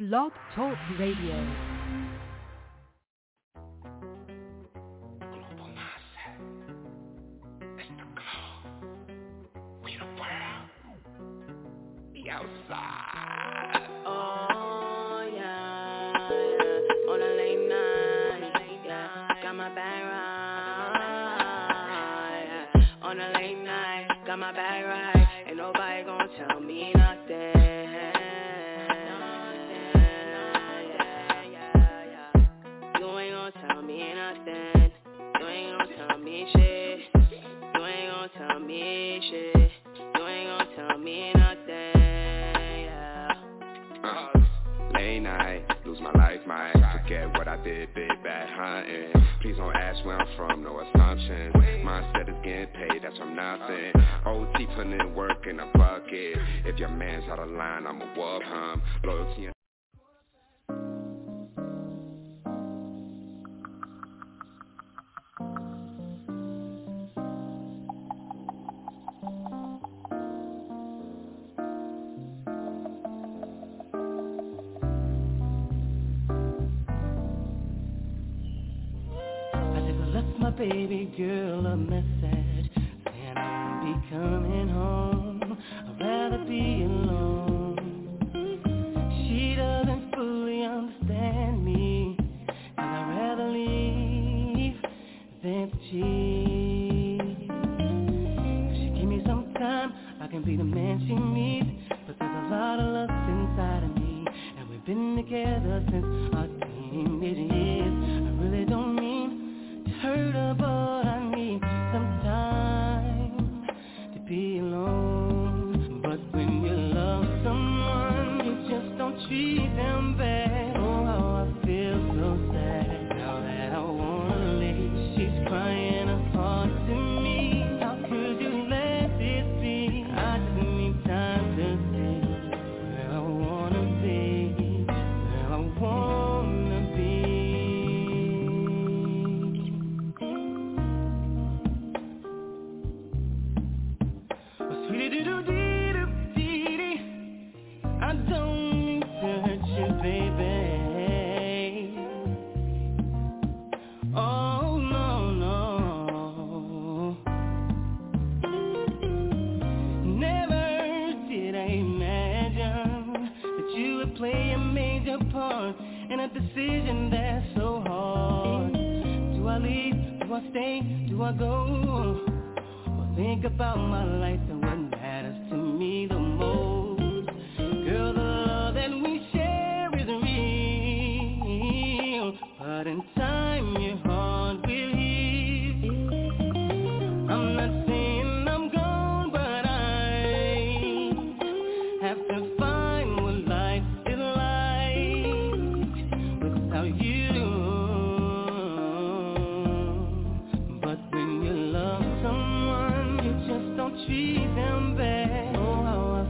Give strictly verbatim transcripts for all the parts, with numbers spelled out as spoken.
Blog Talk Radio. Outside. Oh yeah, yeah. On a late night, yeah. Got my bag right. Yeah. On a late night, got my bag right. Ain't nobody gonna tell me nothing. You ain't gonna tell me nothing. You ain't gonna tell me shit. You ain't gonna tell me shit. You ain't gonna tell me nothing. Uh, late night, lose my life, might forget what I did, big bad hunting. Please don't ask where I'm from, no assumptions. Mindset is getting paid, that's from nothing. O T putting in work in a bucket. If your man's out of line, I'm a wub hum. Loyalty and my baby girl a message saying I'll be coming home. I'd rather be alone. She doesn't fully understand me, and I'd rather leave than to cheat. If she give me some time, I can be the man she needs. But there's a lot of lust inside of me, and we've been together since our teenage years. I really don't mean hurt her, but I need some time to be alone. But when you love someone, you just don't treat them bad. Oh, how I feel so sad now that I wanna leave. She's crying her heart to me. How could you let this be? I just need time to see where I wanna be, where I wanna be. I don't mean to hurt you, baby. Oh, no, no. Never did I imagine that you would play a major part in a decision that's so hard. Do I leave? Do I stay? Do I go? Or think about my life and what matters to me the most? Girl, the love that we share is real, but in time your heart will heal. I'm not saying I'm gone, but I have to find what life is like without you. But when you love someone, you just don't treat them bad. Oh, how I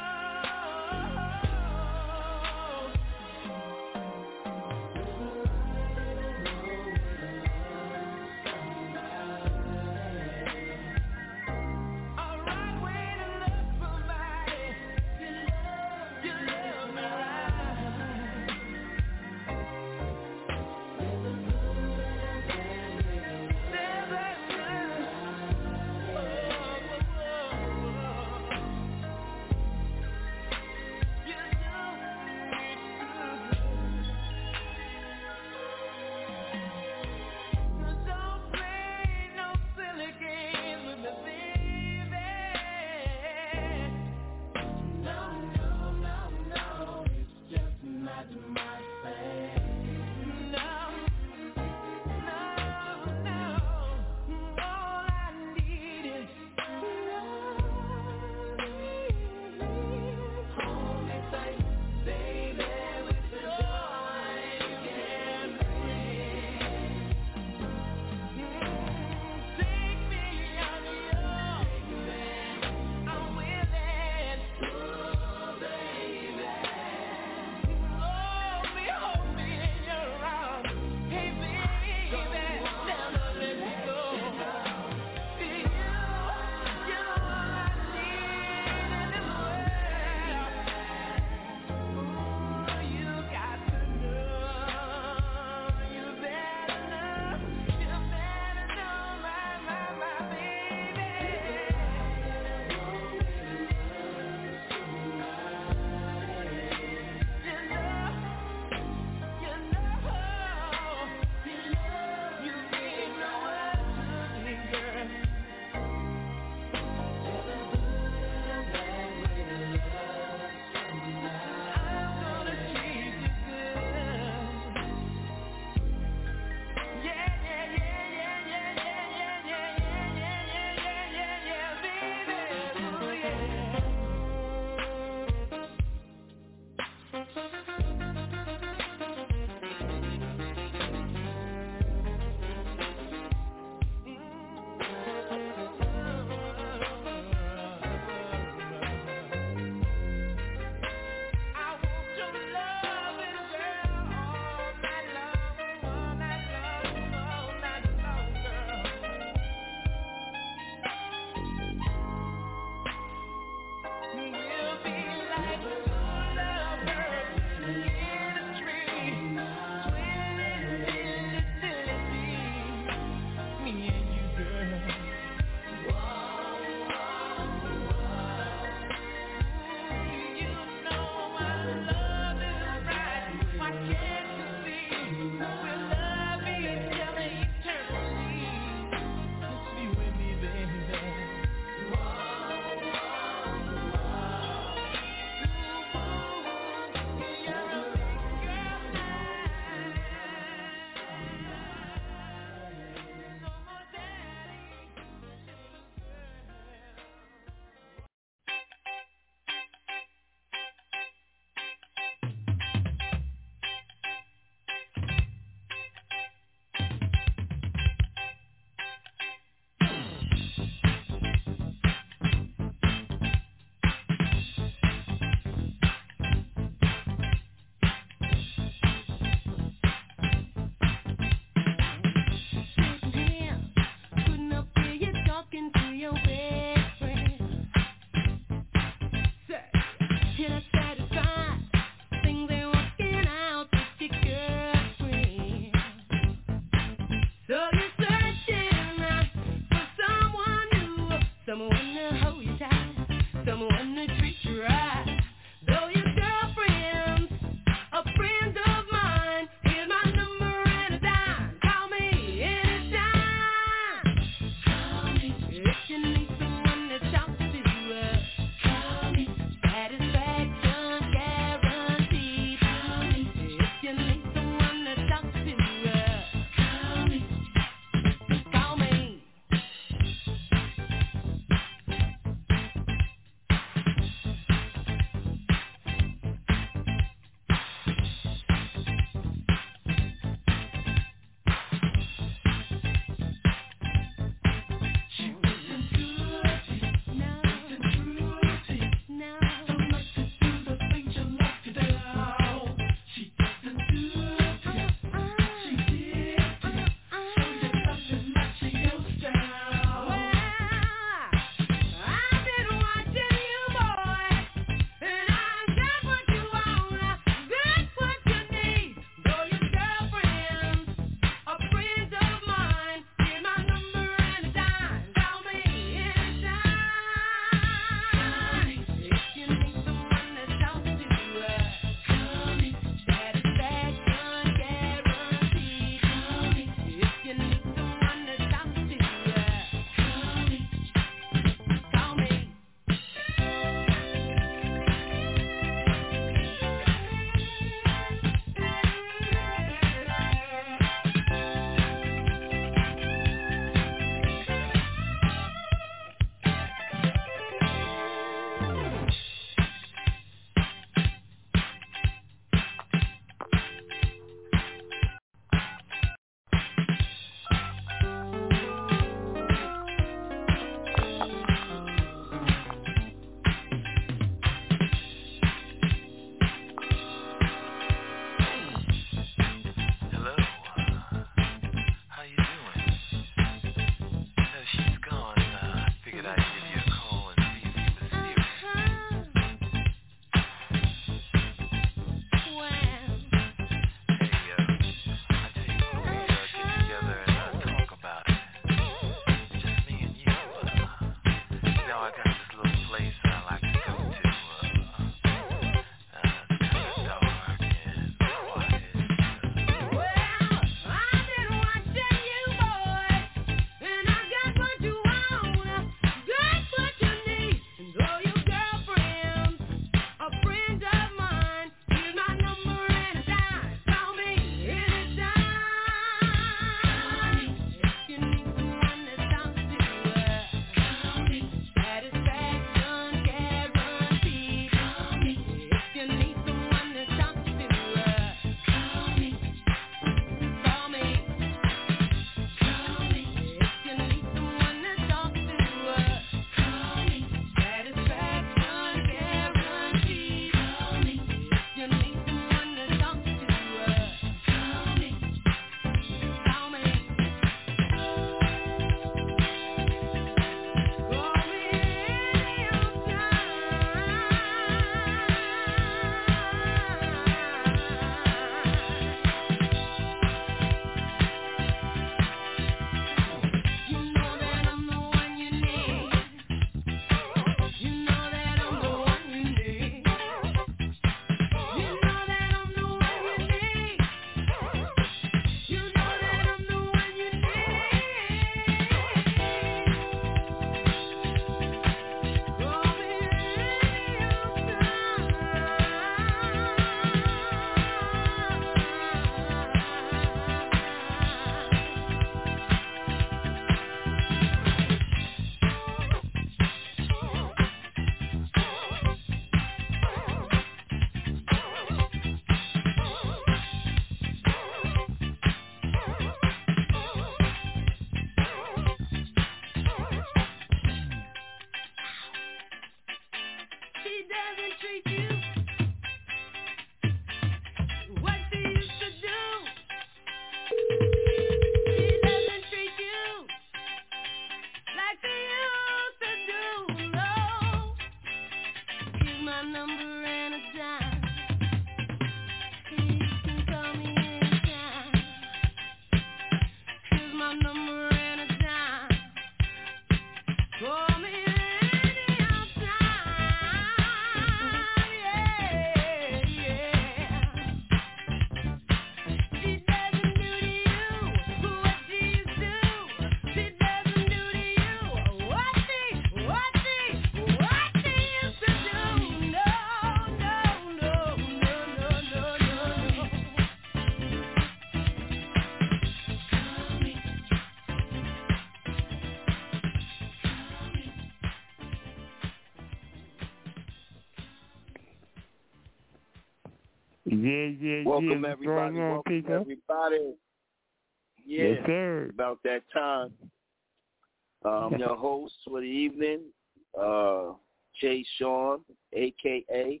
Yeah, yeah, Welcome yeah. everybody. On, Welcome people? everybody. Yeah, yes, sir. About that time. Um, your host for the evening, uh, Jay Sean, a k a.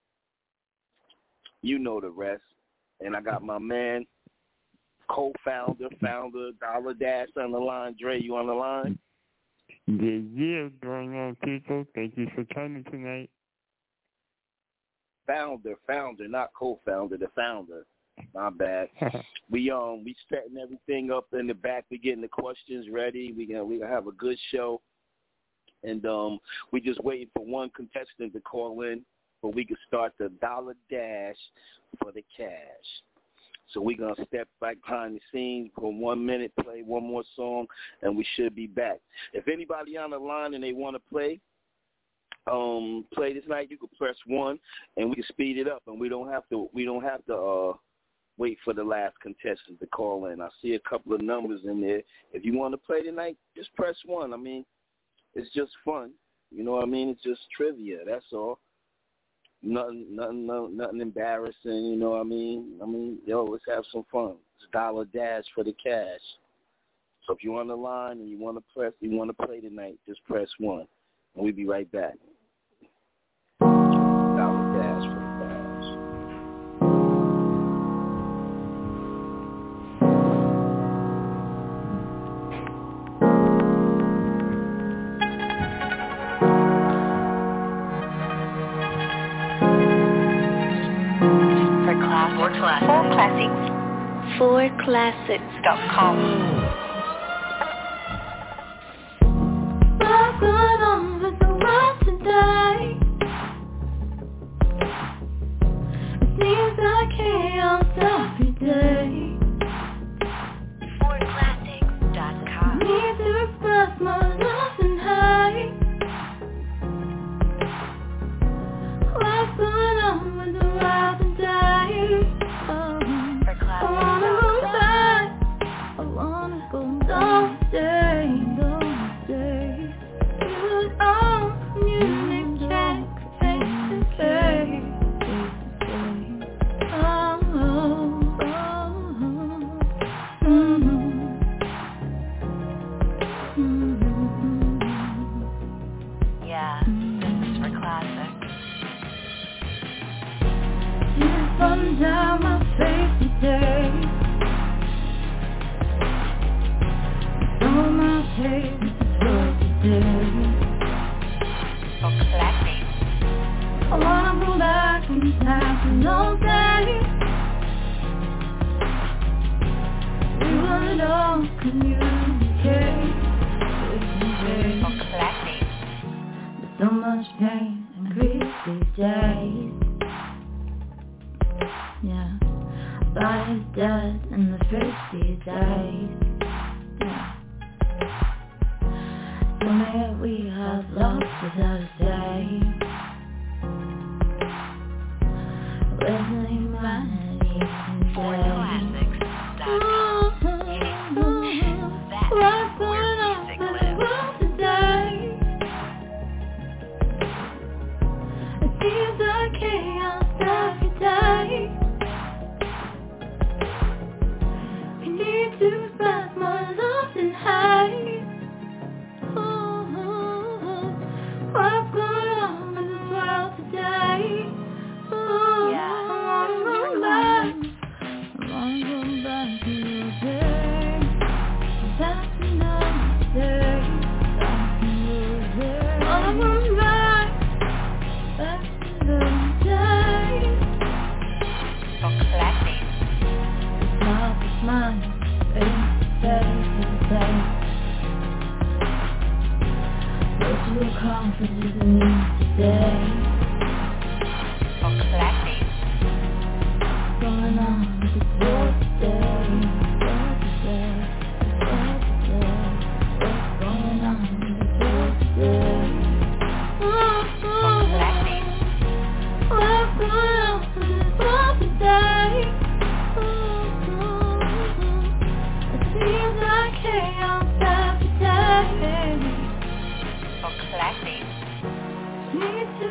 You know the rest. And I got my man, co-founder, founder, Dollar Dash on the line. Dre, you on the line? Yeah, yeah. Going on, people? Thank you for coming tonight. Founder, founder, not co-founder, the founder. My bad. we um we setting everything up in the back. We getting the questions ready. We gonna we gonna have a good show, and um we just waiting for one contestant to call in, so we can start the Dollar Dash for the cash. So we gonna step back behind the scenes for one minute, play one more song, and we should be back. If anybody on the line and they want to play. Um, play this night. You can press one, and we can speed it up, and we don't have to. We don't have to uh, wait for the last contestant to call in. I see a couple of numbers in there. If you want to play tonight, just press one. I mean, it's just fun. You know what I mean? It's just trivia. That's all. Nothing, nothing, no, nothing embarrassing. You know what I mean? I mean, yo, let's have some fun. It's Dollar Dash for the cash. So if you're on the line and you want to press, you want to play tonight, just press one, and we'll be right back. Dollar Dash for the cash. For class, for classics, for classics, for classics dot com. What's going on with the world today? It seems like chaos every day. for classics dot com. Need to express my love and hate. What's going on with the world today? Oh, For I wanna classics go dot com. back. I wanna go don't stay, don't stay. You don't communicate face to face, face to face. Oh, oh, oh, mm-hmm. Mm-hmm. Yeah, this is for classics. Tears falling down my face today. So much hate for today. For classics. I wanna go back in time and don't say we would all communicate. For classics. There's so much pain and grief these days. Yeah, body's dead in the fifty days. Yeah. So may we have lost without a say. Where's the humanity For today? classics dot com. That's What's where going on music with the lives. world today? It seems like chaos every day. We need to express more love and hate. Ooh, what's going on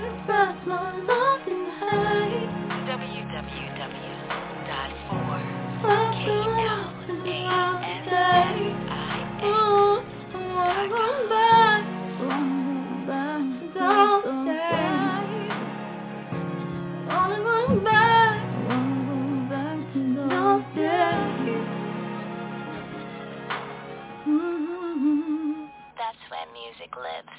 That's my love tonight. w w w dot four Let's k go l and a wild s day. i Oh, I wanna go back. Wanna back. Don't stay. Wanna go back. Wanna go back. Don't stay. Mm-hmm. That's where music lives.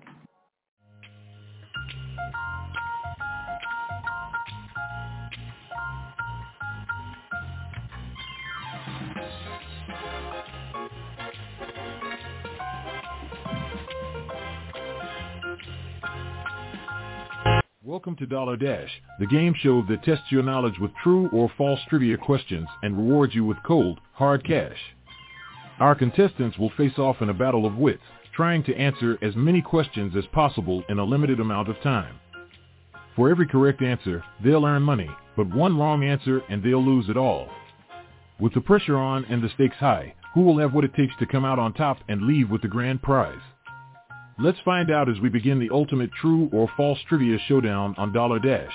Welcome to Dollar Dash, the game show that tests your knowledge with true or false trivia questions and rewards you with cold, hard cash. Our contestants will face off in a battle of wits, trying to answer as many questions as possible in a limited amount of time. For every correct answer, they'll earn money, but one wrong answer and they'll lose it all. With the pressure on and the stakes high, who will have what it takes to come out on top and leave with the grand prize? Let's find out as we begin the ultimate true or false trivia showdown on Dollar Dash.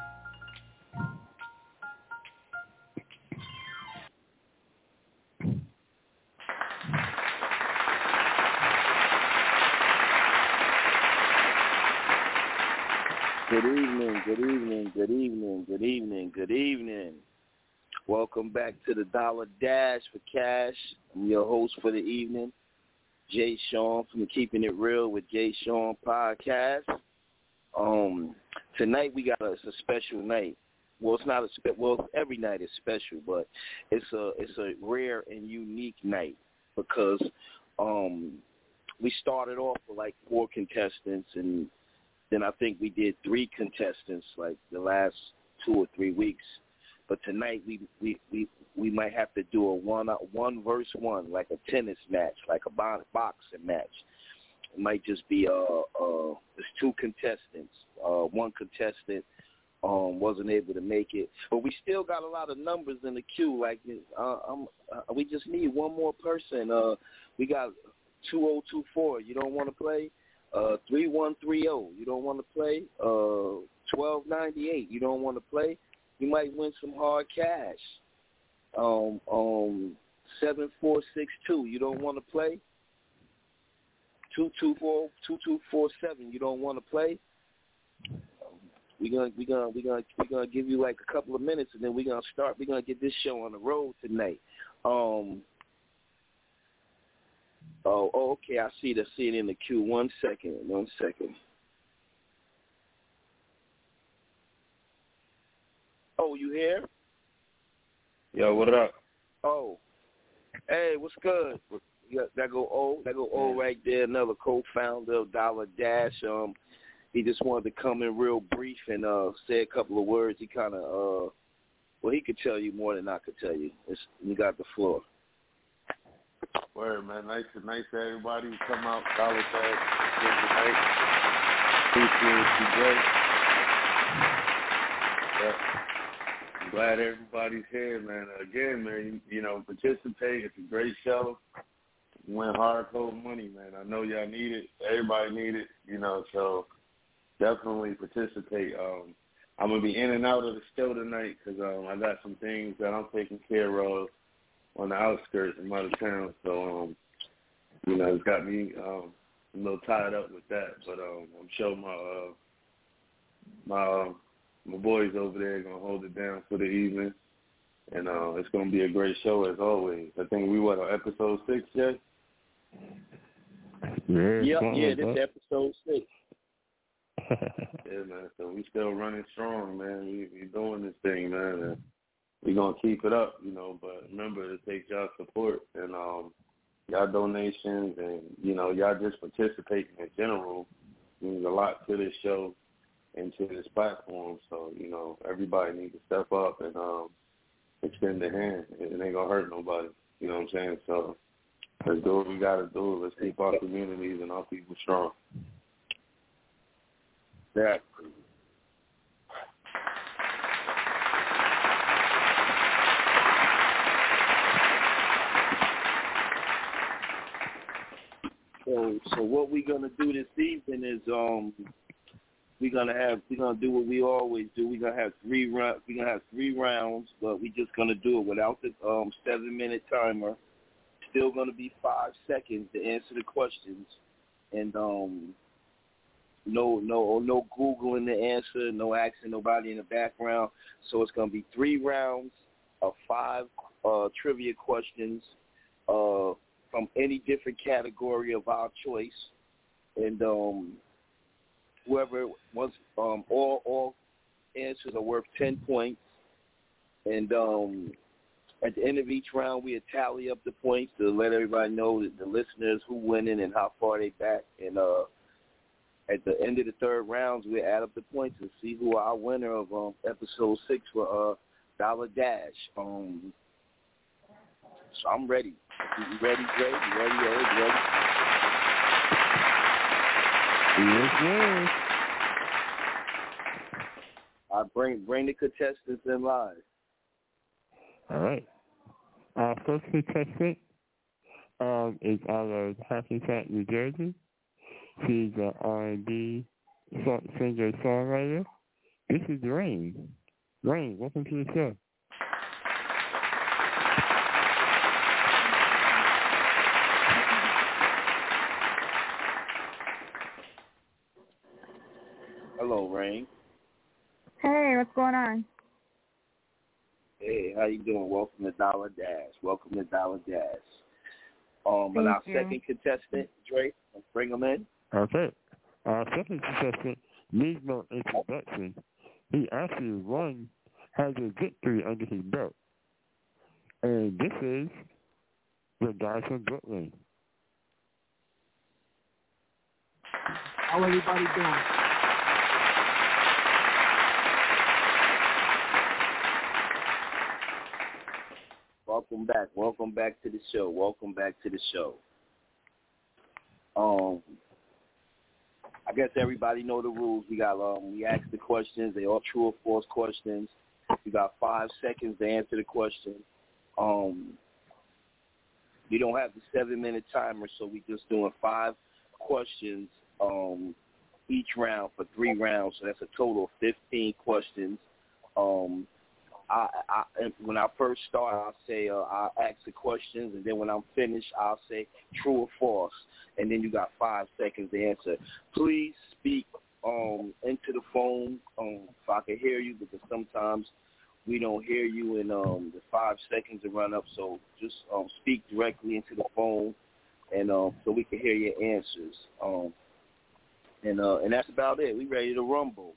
Good evening, good evening, good evening, good evening, good evening. Welcome back to the Dollar Dash for Cash. I'm your host for the evening, Jay Sean from the Keeping It Real with Jay Sean podcast. Um, tonight we got a, it's a special night. Well, it's not a spe- well, every night is special, but it's a it's a rare and unique night because um, we started off with like four contestants, and then I think we did three contestants like the last two or three weeks. But tonight we we, we, we might have to do a one one versus one, like a tennis match, like a boxing match. It might just be uh uh there's two contestants. Uh, one contestant um wasn't able to make it, but we still got a lot of numbers in the queue. Like uh, I'm, uh, we just need one more person. Uh, we got two oh two four. You don't want to play? Uh, three one three oh. You don't want to play? Uh, twelve ninety-eight. You don't want to play? You might win some hard cash. Um, um, seven four six two. You don't want to play? Two two four two two four seven. You don't want to play? We're gonna we gonna we gonna we gonna give you like a couple of minutes, and then we're gonna start. We're gonna get this show on the road tonight. Um. Oh, oh, okay. I see the see it in the queue. One second. One second. Oh, you here? Yo, what up? Oh, hey, what's good? That go O, that go O right there. Another co-founder of Dollar Dash. Um, he just wanted to come in real brief and uh say a couple of words. He kind of uh, well, he could tell you more than I could tell you. It's, you got the floor. Word, man. Nice to nice to everybody who come out. Dollar Dash again tonight. Appreciate you, Jay. Yeah. I'm glad everybody's here, man. Again, man, you, you know, participate. It's a great show. Win hard, cold money, man. I know y'all need it. Everybody need it, you know, so definitely participate. Um, I'm going to be in and out of the show tonight because um, I got some things that I'm taking care of on the outskirts of my town. So, um, you know, it's got me um, a little tied up with that. But um, I'm sure my uh, my uh, my boys over there are going to hold it down for the evening. And uh, it's going to be a great show as always. I think we, what, on episode six, Jay? Yeah, yep, yeah, this is episode six. Yeah, man. So we still running strong, man. We we doing this thing, man. And we gonna keep it up, you know. But remember, it takes y'all support and um, y'all donations, and you know, y'all just participating in general means a lot to this show and to this platform. So you know, everybody needs to step up and um, extend their hand. It ain't gonna hurt nobody. You know what I'm saying? So let's do what we gotta do. Let's keep our communities and our people strong. Yeah. So, so what we're gonna do this evening is um, we're gonna have we're gonna do what we always do. We're gonna have three round we're gonna have three rounds, but we're just gonna do it without the um, seven minute timer. Still gonna be five seconds to answer the questions, and um, no no no Googling the answer, no asking nobody in the background. So it's gonna be three rounds of five uh, trivia questions uh, from any different category of our choice, and um, whoever wants um, all all answers are worth ten points, and um, at the end of each round we tally up the points to let everybody know that the listeners who winning and how far they back, and uh, at the end of the third rounds we add up the points and see who our winner of um, episode six for uh, Dollar Dash. Um, so I'm ready. You ready, Dre? You ready, Eric? You ready? Yes, yes. I bring bring the contestants in live. All right. Our first contestant um, is out of Hackensack, New Jersey. She's an R and B singer-songwriter. This is Rain. Rain, welcome to the show. Hello, Rain. Hey, what's going on? Hey, how you doing? Welcome to Dollar Dash. Welcome to Dollar Dash. Um, and our you. second contestant, Drake, let's bring him in. Okay. Our second contestant needs no introduction. He actually won, has a victory under his belt. And this is the guy from Brooklyn. How everybody doing? Welcome back. Welcome back to the show. Welcome back to the show. Um, I guess everybody know the rules. We got um, we ask the questions. They all true or false questions. We got five seconds to answer the question. Um, we don't have the seven minute timer, so we just doing five questions um, each round for three rounds. So that's a total of fifteen questions. Um, I, I, when I first start, I'll say uh, I'll ask the questions, and then when I'm finished, I'll say true or false, and then you got five seconds to answer. Please speak um, into the phone um, so I can hear you, because sometimes we don't hear you, and um, the five seconds will run up. So just um, speak directly into the phone, and um, so we can hear your answers. Um, and uh, and that's about it. We ready to rumble.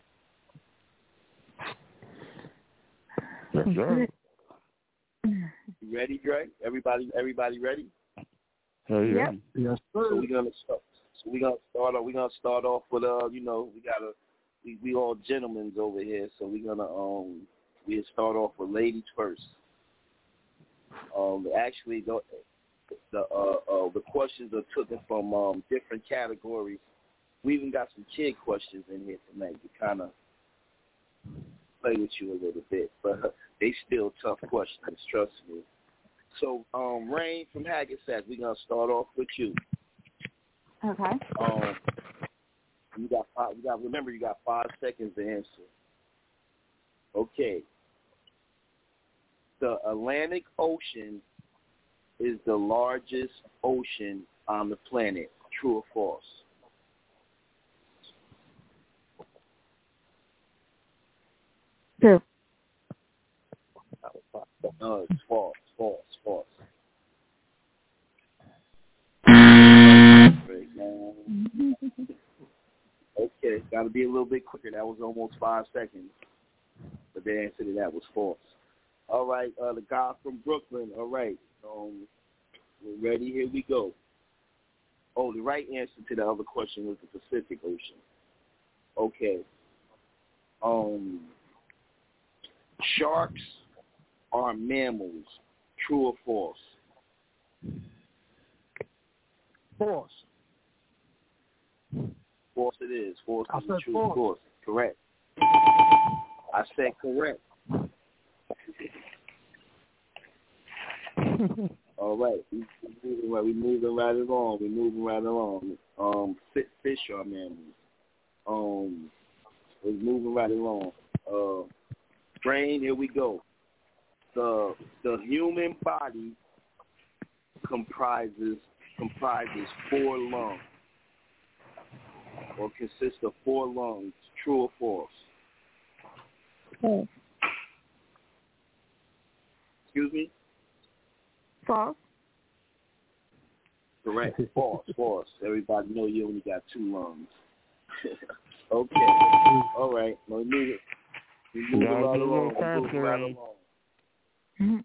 Yes, sir. You ready, Dre? Everybody, everybody ready? Hey, yep. Yes, sir. So we're gonna start. So we're gonna start off. We're gonna start off with uh, you know, we gotta. We, we all gentlemen over here, so we're gonna um, we'll start off with ladies first. Um, actually, the the uh, uh the questions are taken from um different categories. We even got some kid questions in here tonight to kind of play with you a little bit, but they still tough questions, trust me. So, um, Rain from Hackensack, we're gonna start off with you. Okay. Um, you got five, you got remember you got five seconds to answer. Okay. The Atlantic Ocean is the largest ocean on the planet. True or false? True. No, it's false, false, false. Okay, got to be a little bit quicker. That was almost five seconds. But the answer to that was false. All right, uh, the guy from Brooklyn. All right, um, we're ready. Here we go. Oh, the right answer to the other question was the Pacific Ocean. Okay. Um, sharks are mammals. True or false? False. False it is. False I is said true. false. False. Correct. I said correct. All right. We, we moving right. We moving right along. We moving right along. Um, fish are mammals. Um, We're moving right along. Uh, brain, here we go. The the human body comprises comprises four lungs, or consists of four lungs. True or false? False. Excuse me? False. Correct. False. False. Everybody know you only got two lungs. Okay. All right. Well, move it. We move Yeah, it right do a along. little We move it right faster, along.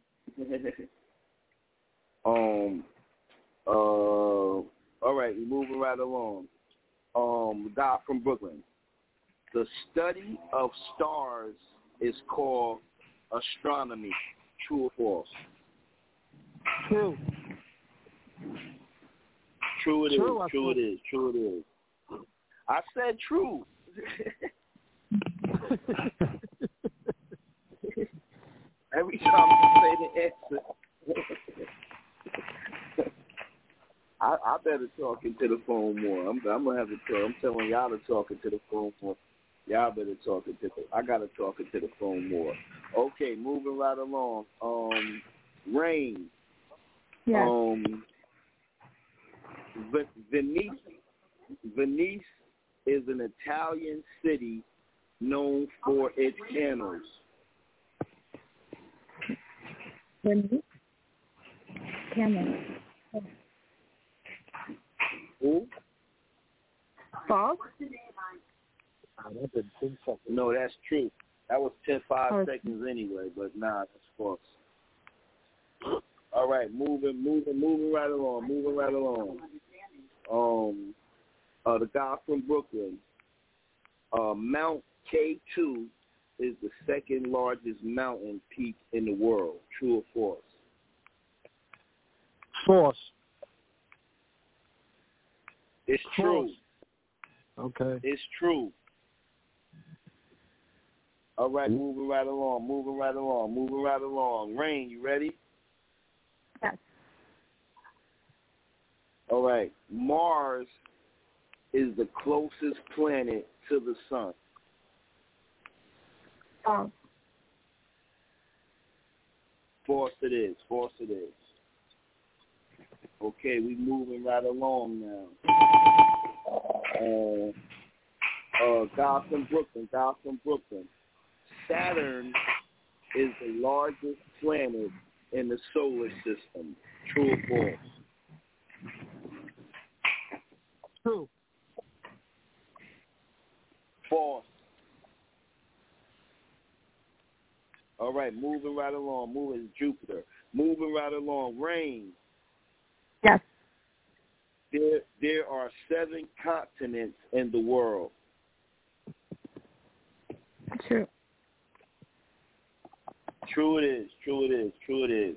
um. Uh. All right. We moving right along. Um. Guy from Brooklyn. The study of stars is called astronomy. True or false? True. True it is. True, I True it think. is. True it is. I said true. Every time you say the answer, I, I better talk into the phone more. I'm, I'm gonna have to tell. I'm telling y'all to talk into the phone more. Y'all better talk into the. I gotta talk into the phone more. Okay, moving right along. Um, Rain. Yes. Um, Venice. Venice is an Italian city known for its canals. Venice. Camel. Who? False. No, that's true. That was ten, five Oh. seconds anyway, but nah, that's false. All right, moving, moving, moving right along, moving right along. Um, uh, the guy from Brooklyn, uh, Mount K two is the second largest mountain peak in the world. True or false? False. It's true. Okay. It's true. All right, moving right along, moving right along, moving right along. Rain, you ready? Yes. All right. Mars is the closest planet to the sun. False. False it is. False it is. Okay, we moving right along now. Uh, uh, guy from Brooklyn, guy from Brooklyn. Saturn is the largest planet in the solar system. True or false? True. False. All right, moving right along. Moving Jupiter. Moving right along. Rain. Yes. There, there are seven continents in the world. True. True it is. True it is. True it is.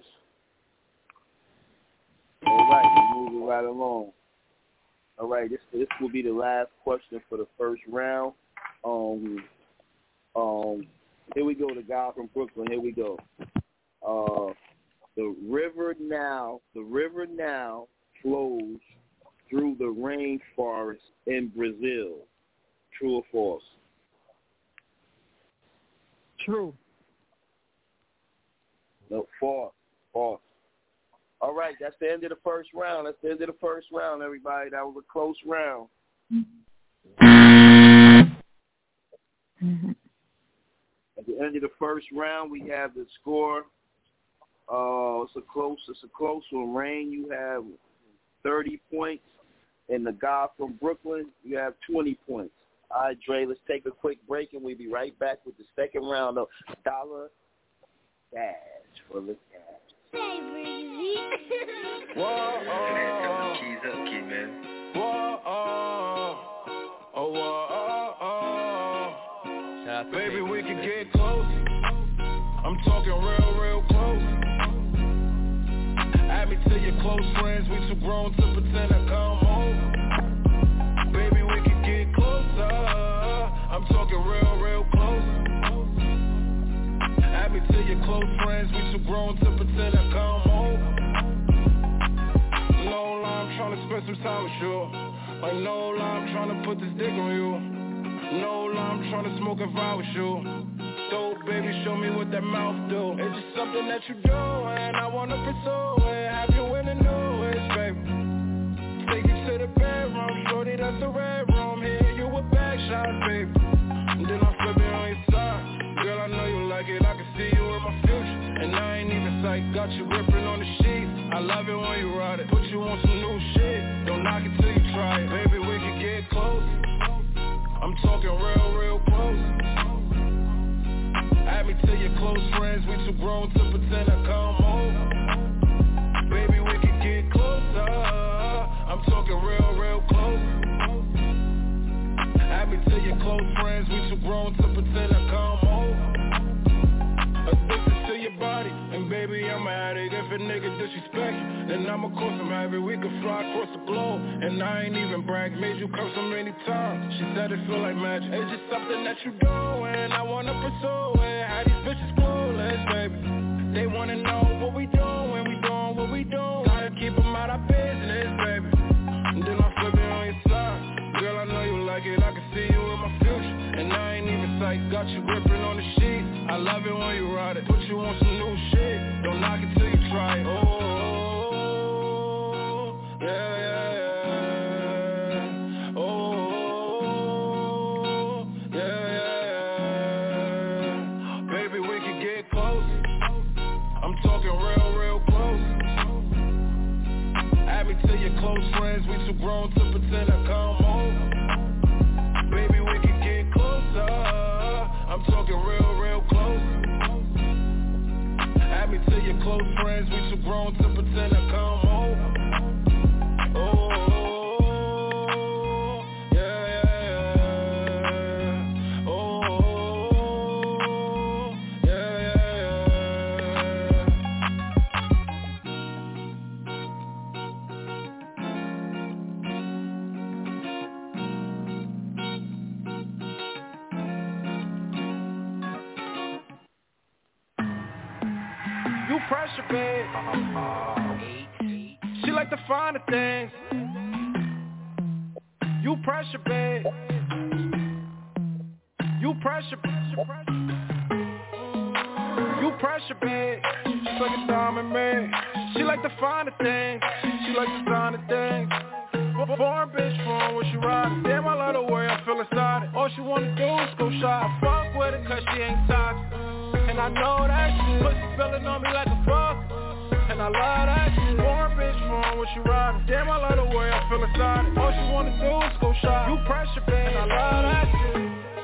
All right, we're moving right along. All right, this this will be the last question for the first round. Um, um, here we go. The guy from Brooklyn. Here we go. Uh, the river Nile. The river Nile flows through the rainforest in Brazil. True or false? True. No, false. False. All right, that's the end of the first round. That's the end of the first round, everybody. That was a close round. Mm-hmm. At the end of the first round, we have the score. Uh, it's a close. It's a close one. Rain, you have thirty points, and the guy from Brooklyn, you have twenty points. All right, Dre, let's take a quick break, and we'll be right back with the second round of Dollar Dash for the cash. Hey, Breezy. Whoa, oh, keys up, kid, man. Whoa, oh, oh, whoa, oh, oh. Baby, we can get close. I'm talking real, real close. Add me to your close friends. We too grown to pretend I come home. Baby, we can get closer. I'm talking real, real close. Add me to your close friends. We too grown to pretend I come home. No lie, I'm trying to spend some time with you. Like no lie, I'm trying to put this dick on you. No lie, I'm tryna smoke if I was you. So baby, show me what that mouth do. It's just something that you do, and I wanna pursue it. Have you in the newest, baby? Take you to the bedroom, shorty, that's the red room. Here you a back shot, baby. And then I'm flipping on your side. Girl, I know you like it, I can see you in my future. And I ain't even sight, got you gripping on the sheets. I love it when you ride it, put you on some new shit. Don't knock it till you try it. Baby, we can get close. I'm talking real, real close. Add me to your close friends, we too grown to pretend I come over. Baby, we can get closer. I'm talking real, real close. Add me to your close friends, we too grown to pretend I come over. Addicted to your body, and baby, I'm an addict. If a nigga disrespect you, then I'ma cause some havoc. We can fly across the globe, and I ain't even brag. Made you come so many times, she said it feel like magic. It's just something that you do, and I wanna pursue it. How these bitches clueless, baby. They wanna know what we doing, we doing what we doing. Gotta keep them out of business, baby. And then I'm flipping on your side. Girl, I know you like it, I can see you in my future. And I ain't even sight, got you gripping on the sheet. I love it when you ride it, put you on some new shit. Don't knock it till you try it. Oh, yeah, yeah, yeah. Oh, yeah, yeah, yeah. Baby, we can get close. I'm talking real, real close. Add me to your close friends, we too grown to pretend I come over. Baby, we can get closer. I'm talking real, real close. Add me to your close friends, we too grown to pretend I come over. Oh, yeah, yeah, yeah. Oh, yeah, yeah, You pressure, babe. She like the finer things. You pressure, babe. You pressure, pressure, pressure. You pressure, babe. She's like a diamond, man. She like the finer things. She like the finer things. Foreign bitch from where she ride. Damn, I love the way I feel inside it. All she wanna do is go shot. I fuck with her cause she ain't toxic. And I know that shit. Pussy spilling on me like a fuck. And I love that shit. Foreign bitch from where she ride. Damn, I love the way I feel inside it. All she wanna do is go shot. You pressure, babe. And I love that shit.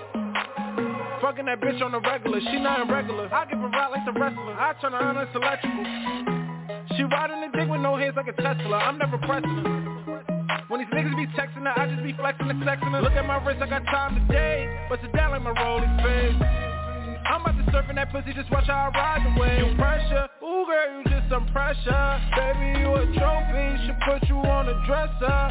Fucking that bitch on the regular. She not irregular. I give her right like the wrestler. I turn her on, it's electrical. She riding the dick with no hands like a Tesla. I'm never pressing her. When these niggas be texting her, I just be flexing and sexing her. Look at my wrist, I got time today. Bust it down like my rolling face. I'm about to surf in that pussy, just watch how I ride the wave. You pressure, ooh girl, you just some pressure. Baby, you a trophy, should put you on a dresser.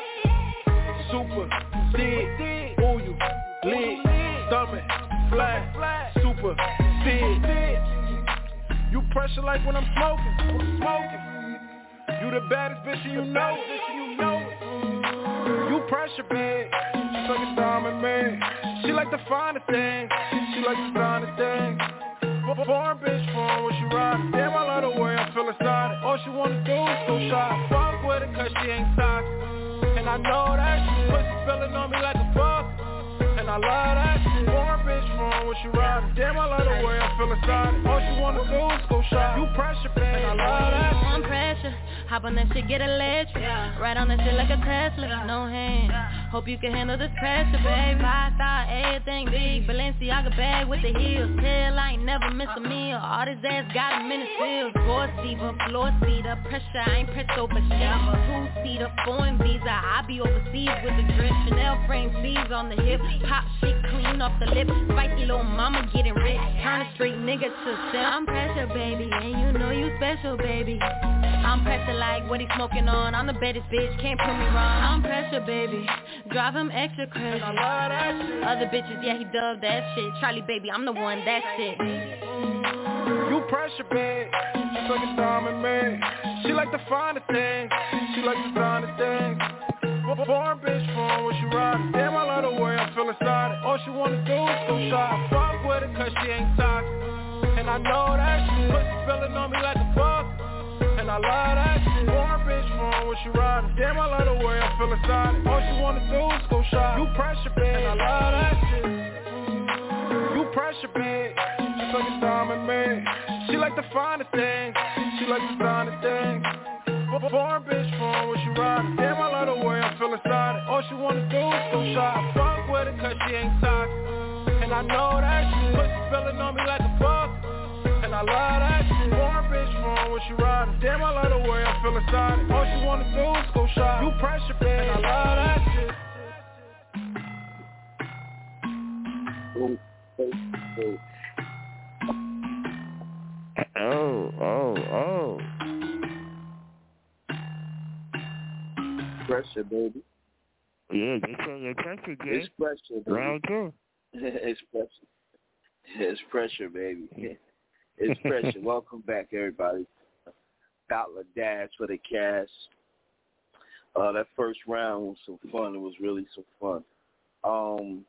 Super, thick, ooh you, lit, stomach, flat, super, thick. You pressure like when I'm smoking, smoking. You the baddest bitch and you know it, you know it. You pressure, babe. She's like a diamond, man. She like the finer things. She like the finer things. Foreign bitch from where she ride. Damn, I love the way I feel inside it. All she wanna do is go shot. Fuck with her cause she ain't toxic. And I know that shit. Pussy spilling on me like a fuck. And I love that shit. Foreign bitch from where she ride. Damn, I love the way I feel inside it. All she wanna do is go shot. You pressure, babe. And I love that shit. I'm pressure. Hop on that shit, get electric. Ride on that shit like a Tesla. No hand. Hope you can handle this pressure, baby. Five star, everything big. Balenciaga bag with the heels. Tell I ain't never miss a meal. All this ass got him in his field. Four seater, floor seater. Pressure, I ain't pressed over shower. Two seater, foreign visa. I be overseas with the drip. Chanel frame C's on the hip. Pop shit clean off the lip. Spicy little mama getting rich. Turn a straight nigga to simp. I'm pressure, baby, and you know you special, baby. I'm pressure like what he smoking on. I'm the baddest bitch, can't prove me wrong. I'm pressure, baby. Drive him extra crazy. I love that shit. Other bitches, yeah, he dug that shit. Charlie, baby, I'm the one, that's it. You pressure, babe. She's like a diamond, man. She like the finer things. She like the finer things. Foreign bitch phone when she ride. Damn, I love the way I feel inside it. All she wanna do is go shop. Fuck with her cause she ain't toxic. And I know that shit. Pussy spilling on me like a fuck. And I love that shit. Foreign bitch phone when she ride. Damn, I love the way I feel inside it. All she wanna do is go shop. You pressure bag. And I love that shit. You pressure bag. Just like a diamond man. She like the finer things. She like the finer things. Foreign bitch phone when she ride. Damn, I love the way I feel inside it. All she wanna do is go shop. Fuck with her cause she ain't toxic. And I know that shit. Pussy spilling on me like a fuck. And I love that shit. Foreign bitch phone when she ride. Damn, I love the way I feel inside it. All she wanna do is go shop. You pressure bag. And I love that shit. Oh, oh, oh. Pressure, baby. Yeah, they show your pressure, Jay. It's pressure, baby. Round two. It's pressure. It's pressure, baby. It's pressure. Welcome back, everybody. Dollar Dash for the cash. Uh, that first round was some fun. It was really some fun. Um.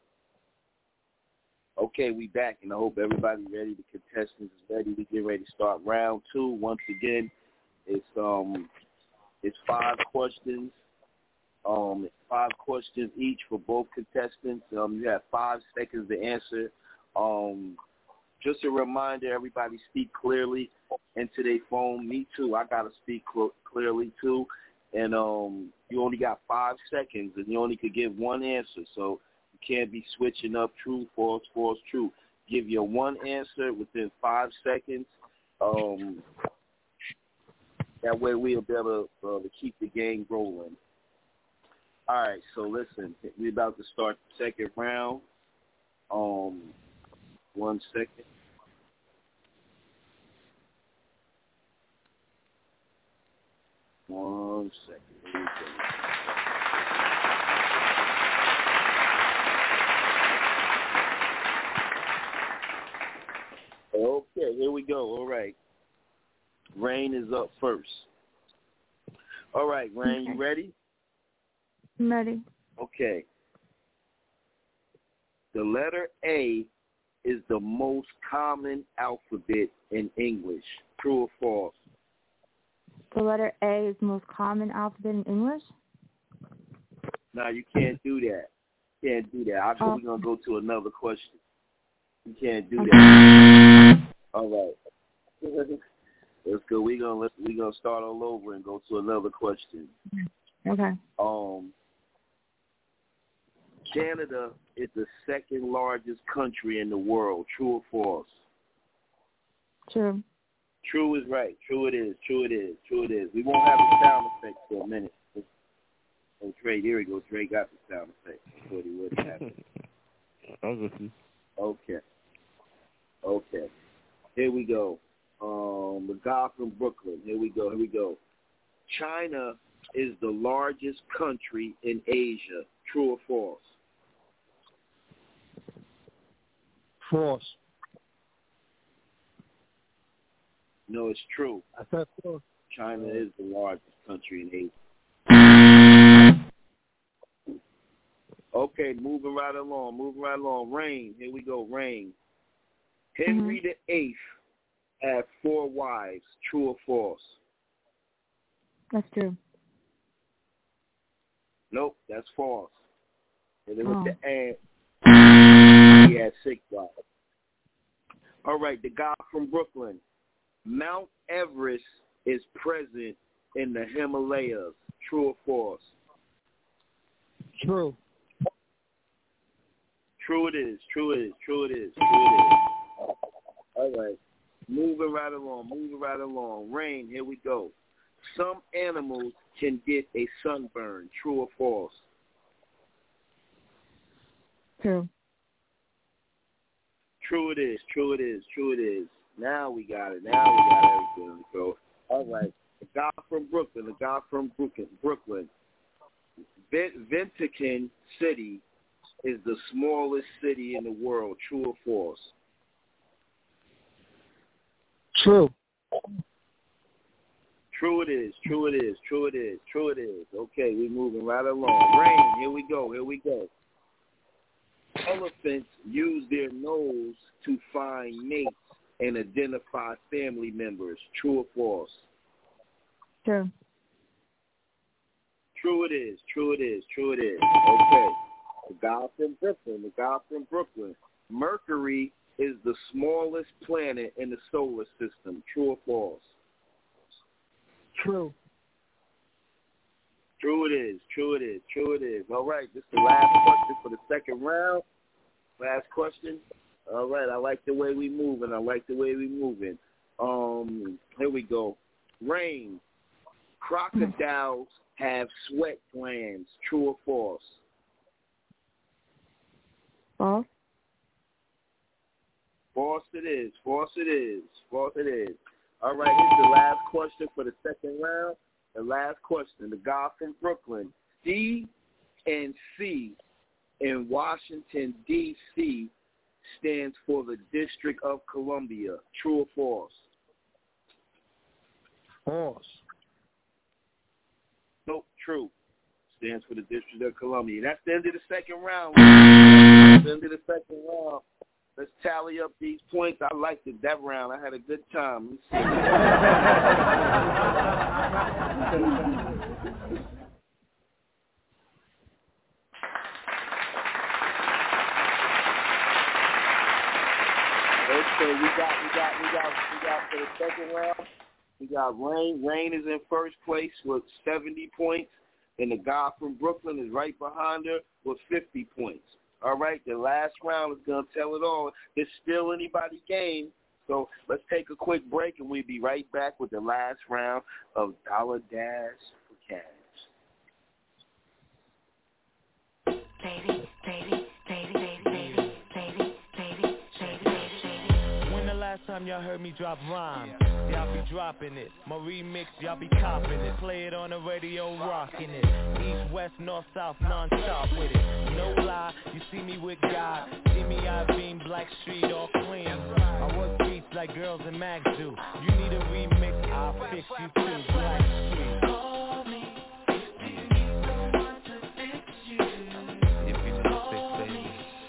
Okay, we back, and I hope everybody ready. The contestants is ready. We get ready to start round two. Once again, it's um, it's five questions. Um, five questions each for both contestants. Um, you have five seconds to answer. Um, just a reminder, everybody speak clearly into their phone. Me too. I gotta speak cl- clearly too. And um, you only got five seconds, and you only could give one answer. So you can't be switching up true, false, false, true. Give your one answer within five seconds. Um, that way we'll be able to, uh, to keep the game rolling. All right, so listen, we're about to start the second round. Um, one second. One second. Here we go. Okay, here we go. All right. Rain is up first. All right, Rain, okay. You ready? I'm ready. Okay. The letter A is the most common alphabet in English. True or false? The letter A is the most common alphabet in English? No, you can't do that. You can't do that. I think oh. we're going to go to another question. You can't do that. All right. Let's go. We're going to we're gonna start all over and go to another question. Okay. Um. Canada is the second largest country in the world. True or false? True. True is right. True it is. True it is. True it is. We won't have the sound effect for a minute. Oh, Trey, here we go. Trey got the sound effect. That's what he would have. Okay. Okay. Here we go. Um, the guy from Brooklyn. Here we go. Here we go. China is the largest country in Asia. True or false? False. No, it's true. I said false. China is the largest country in Asia. Okay, moving right along. Moving right along. Rain. Here we go. Rain. Henry mm-hmm. the Eighth had four wives. True or false? That's true. Nope, that's false. And then oh. with the ad, he had six wives. All right, the guy from Brooklyn. Mount Everest is present in the Himalayas. True or false? True. True it is. True it is. True it is. True it is. All right. Moving right along. Moving right along. Rain, here we go. Some animals can get a sunburn. True or false? True. True it is. True it is. True it is. Now we got it. Now we got everything to go. All right. The guy from Brooklyn. The guy from Brooklyn. Brooklyn. Vatican City is the smallest city in the world. True or false? True. True it it is, true it is, true it is, true it is. Okay, we're moving right along. Rain, here we go, here we go. Elephants use their nose to find mates and identify family members. True or false? True. True it is, true it is, true it is. Okay. The guy from Brooklyn, the guy from Brooklyn. Mercury is the smallest planet in the solar system. True or false? True. True it is, true it is, true it is. All right, this is the last question for the second round. Last question. All right, I like the way we moving. I like the way we moving. Um, here we go. Rain. Crocodiles have sweat glands. True or false? False. False it is. False it is. False it is. All right, here's the last question for the second round. The last question. The guy from Brooklyn. D and C in Washington, D C stands for the District of Columbia. True or false? False. Nope, true. Stands for the District of Columbia. That's the end of the second round. That's the end of the second round. Let's tally up these points. I liked it that round. I had a good time. Okay, we got, we got, we got, we got for the second round. We got Rain. Rain is in first place with seventy points, and the guy from Brooklyn is right behind her with fifty points. All right, the last round is going to tell it all. It's still anybody's game, so let's take a quick break, and we'll be right back with the last round of Dollar Dash for Cash. Baby, baby, baby, baby, baby, baby, baby, baby, baby. When the last time y'all heard me drop rhymes? Y'all be dropping it. My remix, y'all be copping it. Play it on the radio, rocking it. East, west, north, south, non-stop with it. No lie, you see me with God. See me, I beam Black Street all clean. I work beats like girls in Max do. You need a remix, I'll fix you too. Black Street. Call me if you need someone to fix you. If you need to fix, baby.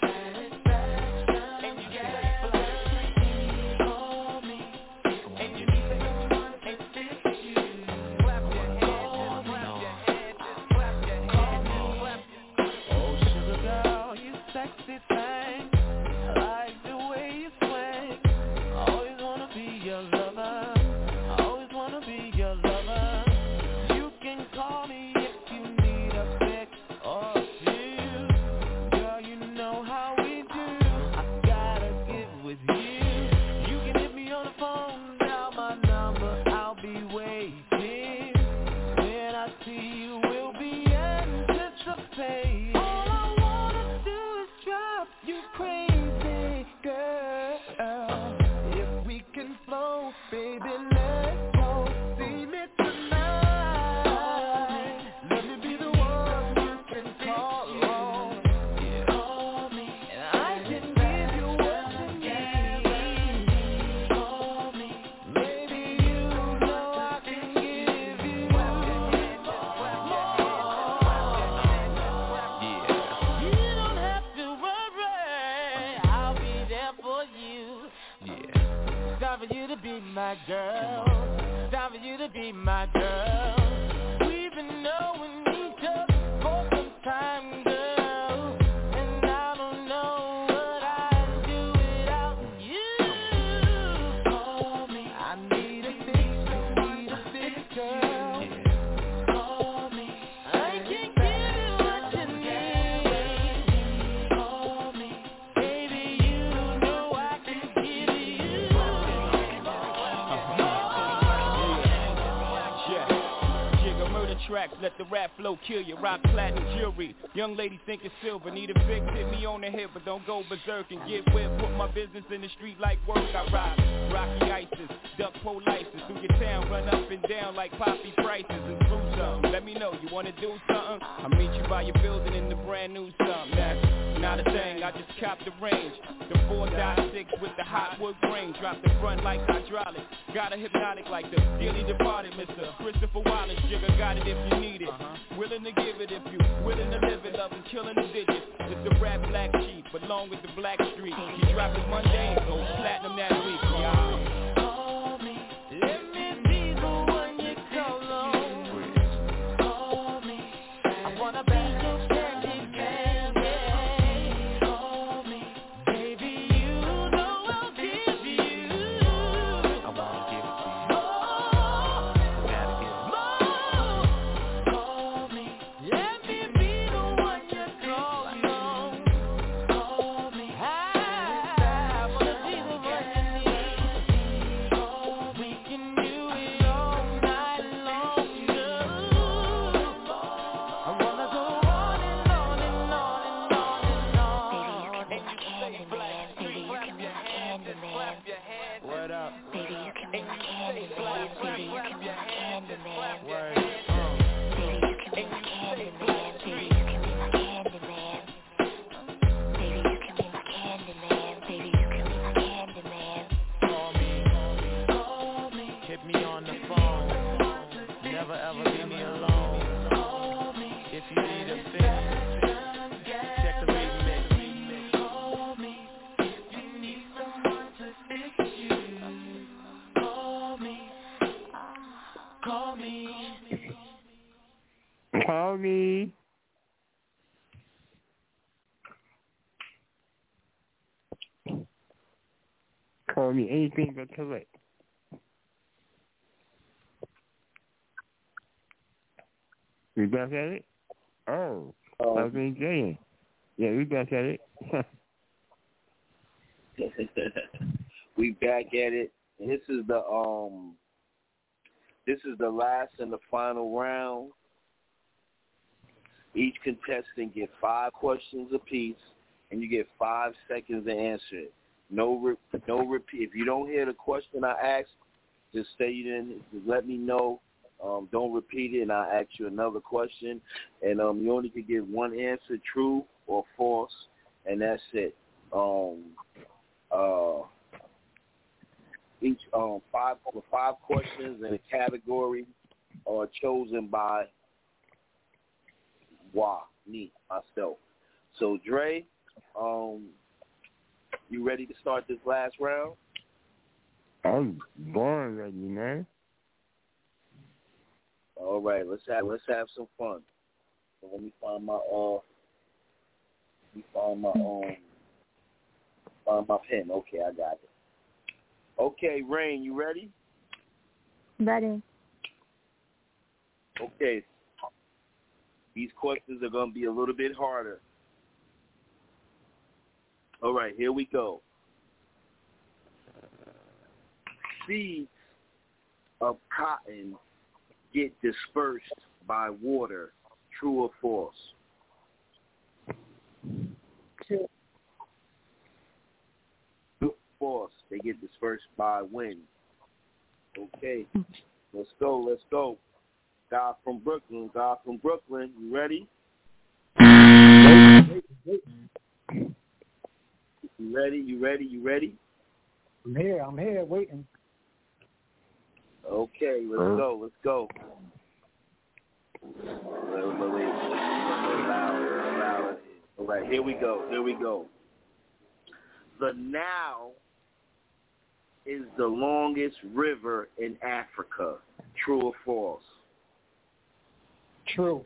My girl, time for you to be my girl. We've been knowing each other for some time, girl, and I don't know what I'd do without you. Call me, I need a fix, I need a fix, girl. Call me, I can give you what you need. Call me, baby, you know I can give you. Tracks, let the rap flow kill you. Rock platinum jewelry. Young lady think it's silver. Need a fix, hit me on the head, but don't go berserk and get whipped. Put my business in the street like work. I rock Rocky Isis, duck pole license through your town, run up and down like poppy prices and through something. Let me know you wanna do something. I'll meet you by your building in the brand new something. That's Not a thing, I just capped the range. The four dot six with the hot wood grain. Drop the front like hydraulic. Got a hypnotic like the dearly departed Mister Christopher Wallace. Jigger got it if you need it. Willing to give it if you willing to live it. Loving killing the digits. It's the rap black sheep, along with the black street. He dropped it Monday, go platinum that week, y'all. Call me. Call me anything but correct. We back at it? Oh, um, I was enjoying. Yeah, we back at it. We back at it. This is the um. This is the last and the final round. Each contestant get five questions apiece, and you get five seconds to answer it. No, re- no repeat. If you don't hear the question I asked, just say it in. Just let me know. Um, don't repeat it, and I'll ask you another question. And um, you only can give one answer, true or false, and that's it. Um, uh, each um five five questions in a category are chosen by Wah, me, myself. So, Dre, um, you ready to start this last round? I'm born ready, man. All right, let's have let's have some fun. So let me find my uh, let me find my um, find my pen. Okay, I got it. Okay, Rain, you ready? Ready. Okay. These questions are going to be a little bit harder. All right, here we go. Seeds of cotton get dispersed by water. True or false? True. False. They get dispersed by wind. Okay. Let's go. Let's go. God from Brooklyn. God from Brooklyn. You ready? You ready? You ready? You ready? I'm here. I'm here waiting. Okay. Let's Uh-huh. go. Let's go. Wait, wait, wait. Louder, louder. All right. Here we go. Here we go. The Nile is the longest river in Africa. True or false? True.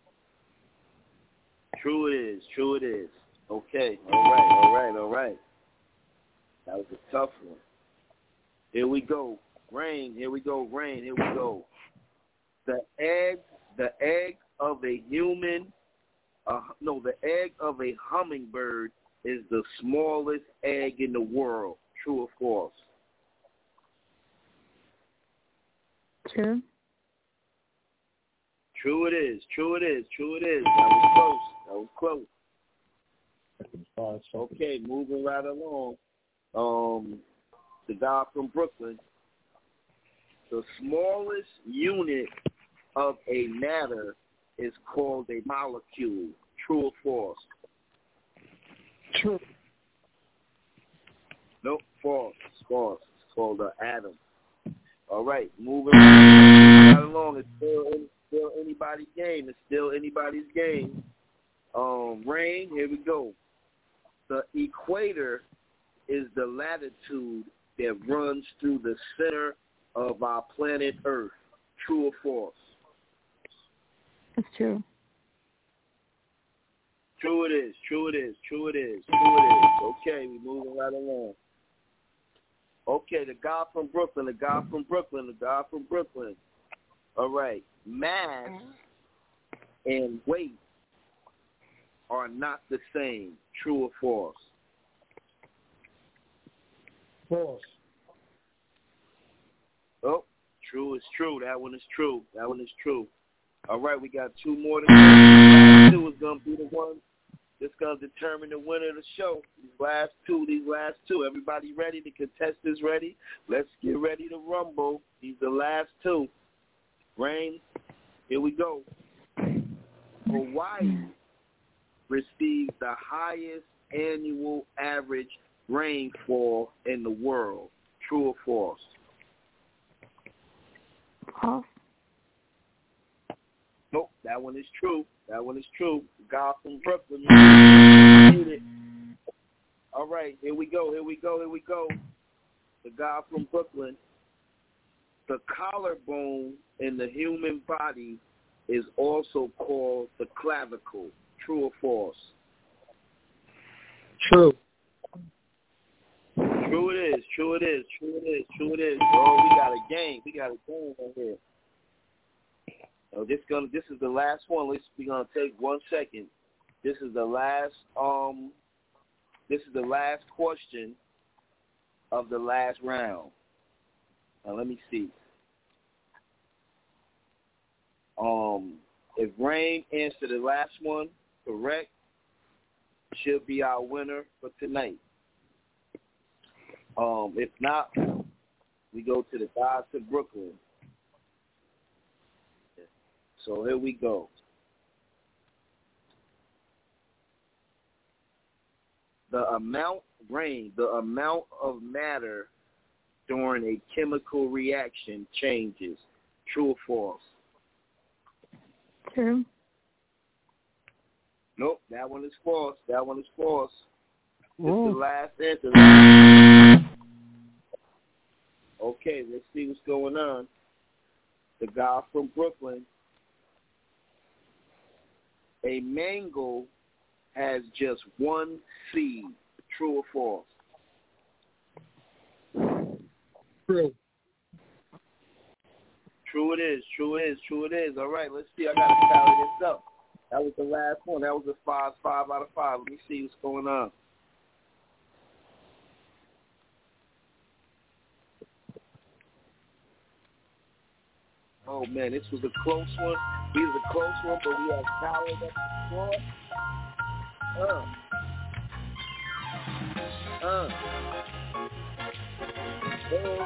True it is. True it is. Okay. All right. All right. All right. That was a tough one. Here we go. Rain. Here we go. Rain. Here we go. The egg. The egg of a human. Uh, no, the egg of a hummingbird is the smallest egg in the world. True or false? True. True it is. True it is. True it is. That was close. That was close. Okay, moving right along. Um, the guy from Brooklyn. The smallest unit of a matter is called a molecule. True or false? True. Nope, false. It's false. It's called uh, Adam. All right, moving right along. It's still, it's still anybody's game. It's still anybody's game. Um, Rain, here we go. The equator is the latitude that runs through the center of our planet Earth. True or false? It's true. True it is. True it is. True it is. True it is. Okay, we're moving right along. Okay, the guy from Brooklyn, the guy from Brooklyn, the guy from Brooklyn. All right. Mass and weight are not the same. True or false? False. Oh, true is true. That one is true. That one is true. All right, we got two more to go. Last two is going to be the one that's going to determine the winner of the show. These last two, these last two. Everybody ready? The contestants ready? Let's get ready to rumble. These are the last two. Rain, here we go. Hawaii receives the highest annual average rainfall in the world. True or false? False. Nope, that one is true. That one is true. Guy from Brooklyn. All right, here we go, here we go, here we go. The guy from Brooklyn. The collarbone in the human body is also called the clavicle. True or false? True. True it is, true it is, true it is, true it is. Oh, we got a game. We got a game right here. Oh, this gonna this is the last one. Let's we're gonna take one second. This is the last um this is the last question of the last round. Now let me see. Um if Rain answered the last one correct, she'll be our winner for tonight. Um, if not, we go to the guys to Brooklyn. So here we go. The amount, Rain, the amount of matter during a chemical reaction changes. True or false? True. Nope, that one is false. That one is false. This Ooh. is the last answer. Okay, let's see what's going on. The guy from Brooklyn. A mango has just one seed. True or false? True. True it is. True it is. True it is. All right, let's see. I got to tally this up. That was the last one. That was a five, five out of five. Let me see what's going on. Oh, man, this was a close one. This was a close one, but we have tallied up the score. Uh. Uh. Uh.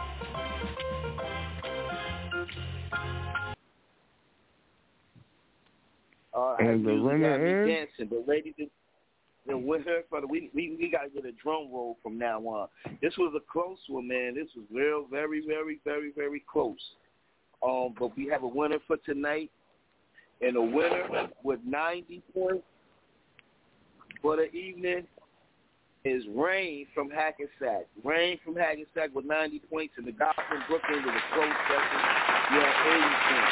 Uh, and the winner is? Dancing, but ladies and the winner for the we we, we got to get a drum roll from now on. This was a close one, man. This was real, very, very, very, very close. Um, but we have a winner for tonight, and a winner with ninety points for the evening is Rain from Hackensack. Rain from Hackensack with ninety points, and the guy from Brooklyn with a close second. Yeah, eighty points.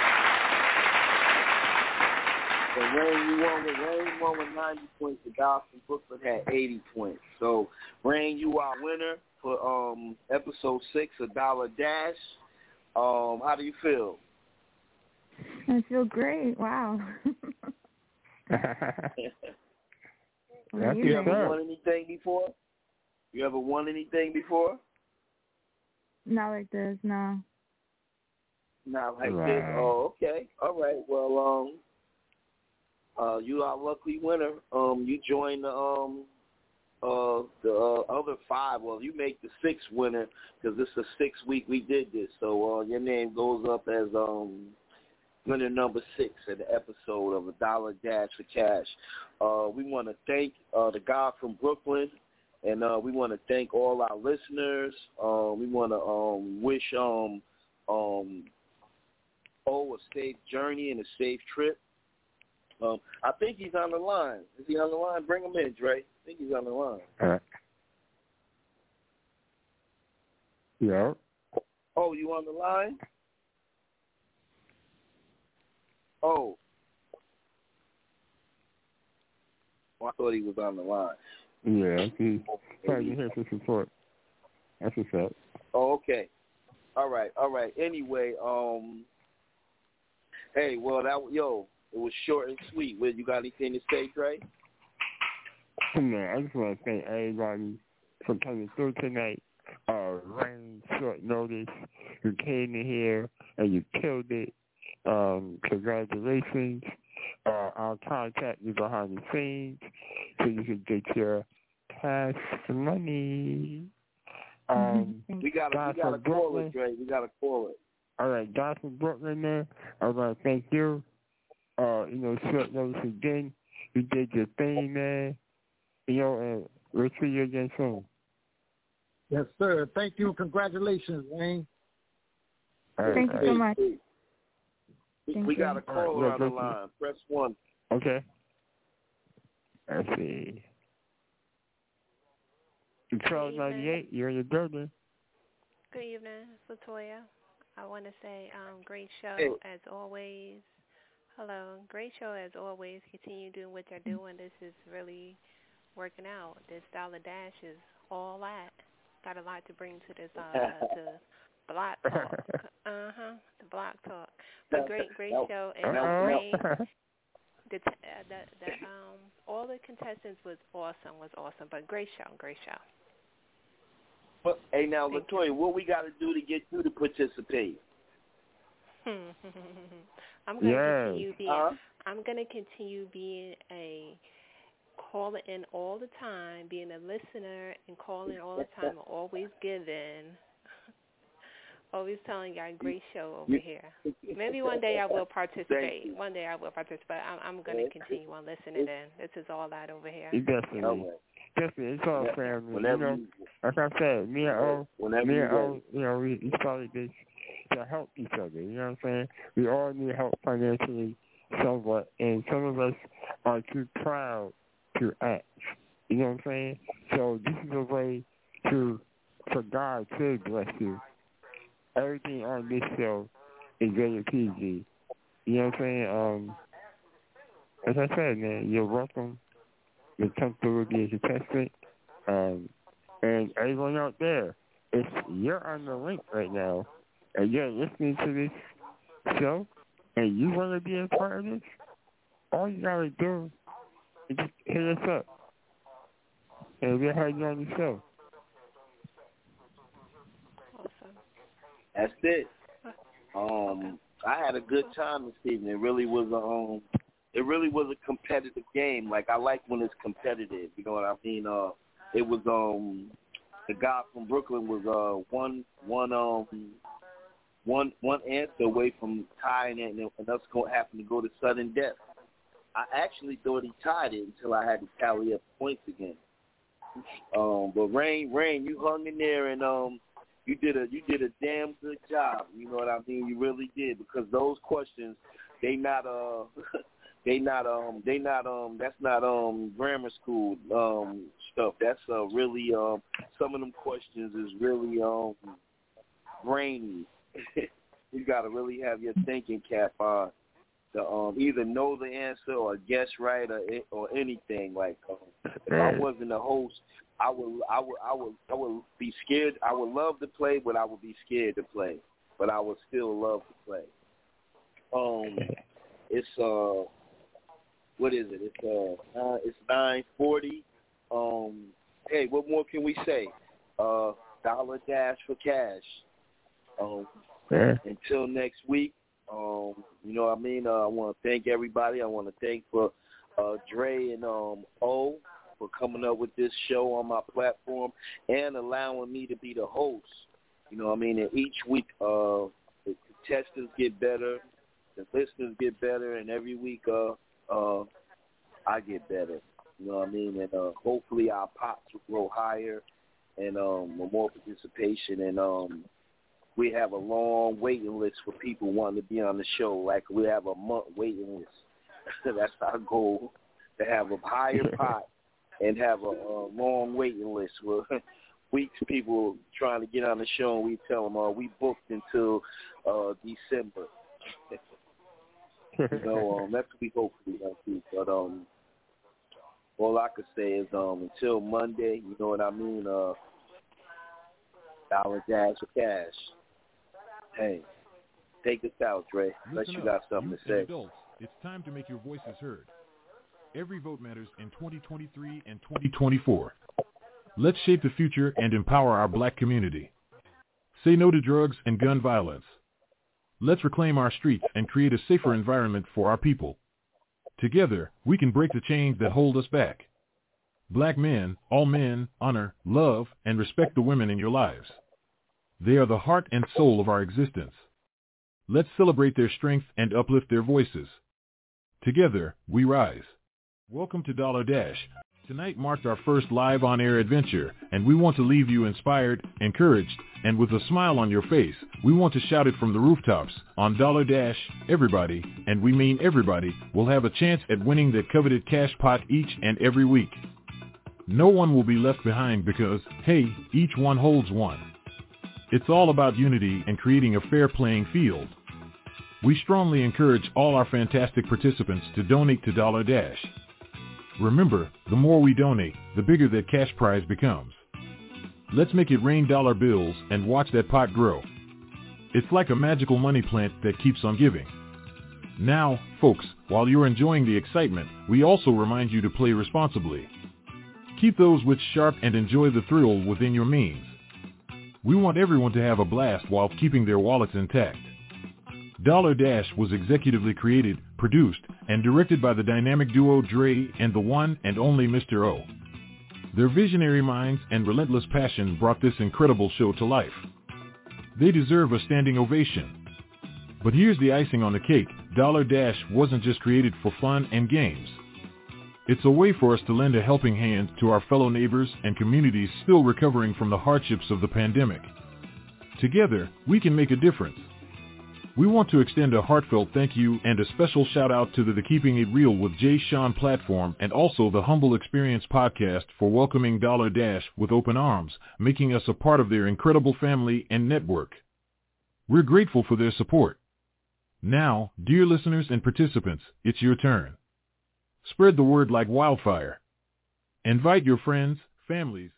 So Rain, you won with Rain won with ninety points. The guy from Brooklyn had eighty points. So Rain, you are winner for um episode six, A Dollar Dash. Um, how do you feel? I feel great. Wow. That's you ever won anything before? You ever won anything before? Not like this, no. Not like wow. this. Oh, okay. All right. Well, um, uh, you are a lucky winner. Um, you joined the um. Uh, the uh, other five, well, you make the sixth winner because this is the sixth week we did this. So uh, your name goes up as um winner number six in the episode of A Dollar Dash for Cash. Uh, we want to thank uh, the guy from Brooklyn, and uh, we want to thank all our listeners. Uh, we want to um, wish um, um, O a safe journey and a safe trip. Um, I think he's on the line. Is he on the line? Bring him in, Dre. I think he's on the line. Uh, yeah. Oh, you on the line? Oh. oh. I thought he was on the line. Yeah, he's trying to hear some support. That's what's up. Oh, okay. All right, all right. Anyway, um, hey, well, that yo, it was short and sweet. Well, you got anything to say, Dre? Man, I just want to thank everybody for coming through tonight. Uh, rain, short notice. You came in here and you killed it. Um, congratulations. Uh, I'll contact you behind the scenes so you can get your cash money. Um, we got to we got to call it, Dre. We got to call it. All right, guys from Brooklyn, man. I want to thank you. Uh, you know, short notice again. You did your thing, man. You know, and we'll see you again soon. Yes, sir. Thank you. Congratulations, Wayne. Right, Thank you so much. We, we got a caller right, on the line. Press one. Okay. Let's see. twelve ninety-eight, you're in the building. Good evening, Latoya. I want to say um, great show hey. as always. Hello. Great show as always. Continue doing what you're doing. This is really working out. This Dollar Dash is all that. Got a lot to bring to this, uh, to Block Talk. Uh-huh, the Block Talk. But great, great show. And Rain, the, t- uh, the, the, um, all the contestants was awesome, was awesome. But great show, great show. But, hey, now, Thank Latoya, you. What we got to do to get you to participate? I'm going to yes. continue being, uh-huh. I'm going to continue being a calling in all the time, being a listener and calling all the time, always giving, always telling y'all great show over here. Maybe one day I will participate. One day I will participate. I'm, I'm going to continue on listening in. This is all that over here. Definitely. Definitely. It's all family. Whenever you know, like I said, me and O, Whenever me and you O, you know, we, we started this to help each other. You know what I'm saying? We all need help financially somewhat, and some of us are too proud to act. You know what I'm saying? So this is a way to, for God to bless you. Everything on this show is very P G. You know what I'm saying? Um, as I said, man, you're welcome. You're comfortable with being contestant. Um, and everyone out there, if you're on the link right now and you're listening to this show and you want to be a part of this, all you got to do is just hit us up. And we'll have you on the show. Awesome. That's it. Um, I had a good time this evening. It really was a, um, it really was a competitive game. Like, I like when it's competitive. You know what I mean? Uh, it was um, the guy from Brooklyn was uh one one um one one answer away from tying it, and, and us go having to go to sudden death. I actually thought he tied it until I had to tally up points again. Um, but Rain, Rain, you hung in there, and um, you did a you did a damn good job. You know what I mean? You really did, because those questions, they not uh, they not um, they not um, that's not um, grammar school um stuff. That's uh, really um, some of them questions is really um, brainy. You got to really have your thinking cap on. To um, either know the answer or guess right or or anything. Like um, if I wasn't a host, I would I would I would I would be scared. I would love to play, but I would be scared to play. But I would still love to play. Um, it's uh, what is it? It's uh, uh it's nine forty. Um, hey, what more can we say? Uh, Dollar Dash for Cash. Um, yeah. Until next week. Um, you know what I mean? Uh, I want to thank everybody. I want to thank for uh, Dre and um, O for coming up with this show on my platform and allowing me to be the host. You know what I mean? And each week uh, the contestants get better, the listeners get better, and every week uh, uh, I get better. You know what I mean? And uh, hopefully our pops will grow higher and um, more participation. And um, we have a long waiting list for people wanting to be on the show. Like we have a month waiting list. That's our goal, to have a higher pot and have a, a long waiting list where weeks people trying to get on the show, and we tell them, oh, we booked until uh, December. You know, um, that's what we hopefully gonna do. But um, all I could say is um, until Monday, you know what I mean? Uh, dollar dash or cash. Hey, take us out, Dre. Unless you got something Youth to say. Adults, it's time to make your voices heard. Every vote matters in twenty twenty-three and twenty twenty-four. Let's shape the future and empower our black community. Say no to drugs and gun violence. Let's reclaim our streets and create a safer environment for our people. Together, we can break the chains that hold us back. Black men, all men, honor, love, and respect the women in your lives. They are the heart and soul of our existence. Let's celebrate their strength and uplift their voices. Together, we rise. Welcome to Dollar Dash. Tonight marked our first live on-air adventure, and we want to leave you inspired, encouraged, and with a smile on your face. We want to shout it from the rooftops. On Dollar Dash, everybody, and we mean everybody, will have a chance at winning that coveted cash pot each and every week. No one will be left behind because, hey, each one holds one. It's all about unity and creating a fair playing field. We strongly encourage all our fantastic participants to donate to Dollar Dash. Remember, the more we donate, the bigger that cash prize becomes. Let's make it rain dollar bills and watch that pot grow. It's like a magical money plant that keeps on giving. Now, folks, while you're enjoying the excitement, we also remind you to play responsibly. Keep those wits sharp and enjoy the thrill within your means. We want everyone to have a blast while keeping their wallets intact. Dollar Dash was executively created, produced, and directed by the dynamic duo Dre and the one and only Mister O. Their visionary minds and relentless passion brought this incredible show to life. They deserve a standing ovation. But here's the icing on the cake. Dollar Dash wasn't just created for fun and games. It's a way for us to lend a helping hand to our fellow neighbors and communities still recovering from the hardships of the pandemic. Together, we can make a difference. We want to extend a heartfelt thank you and a special shout out to the, the Keeping It Real with Jay Sean platform and also the Humble Experience podcast for welcoming Dollar Dash with open arms, making us a part of their incredible family and network. We're grateful for their support. Now, dear listeners and participants, it's your turn. Spread the word like wildfire. Invite your friends, families,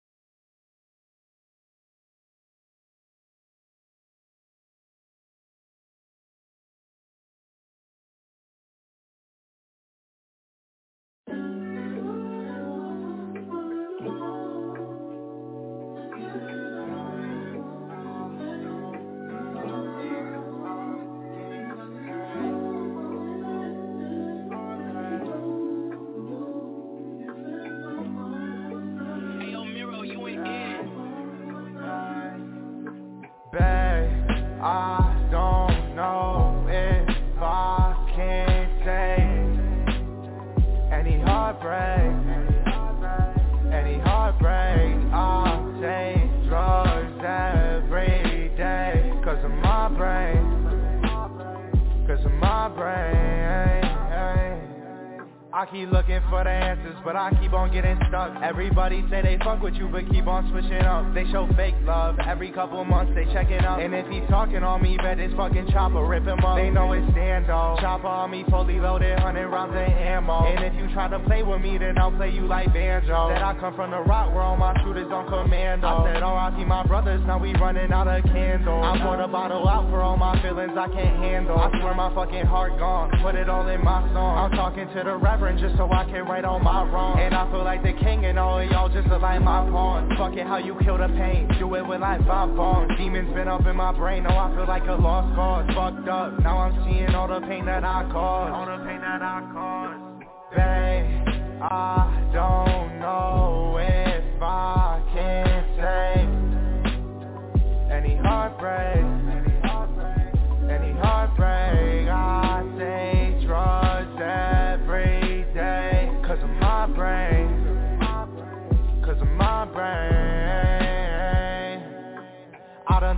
I keep looking for the answers, but I keep on getting stuck. Everybody say they fuck with you, but keep on switching up. They show fake love, every couple months they checking up. And if he talking on me, bet his fucking chopper rip him up. They know it's standoff, chopper on me, fully loaded, hundred rounds of ammo. And if you try to play with me, then I'll play you like banjo. Said I come from the rock where all my shooters on commando. I said, oh, I see my brothers, now we running out of candles. I poured a bottle out for all my feelings I can't handle. I swear my fucking heart gone, put it all in my song. I'm talking to the reverend just so I can right on my wrong. And I feel like the king and all of y'all just look like my pawn. Fuck it, how you kill the pain, do it with like five bombs. Demons been up in my brain, oh I feel like a lost cause. Fucked up, now I'm seeing all the pain that I caused. All the pain that I caused. Babe, I don't know if I can take any heartbreak, any heartbreak, any heartbreak. I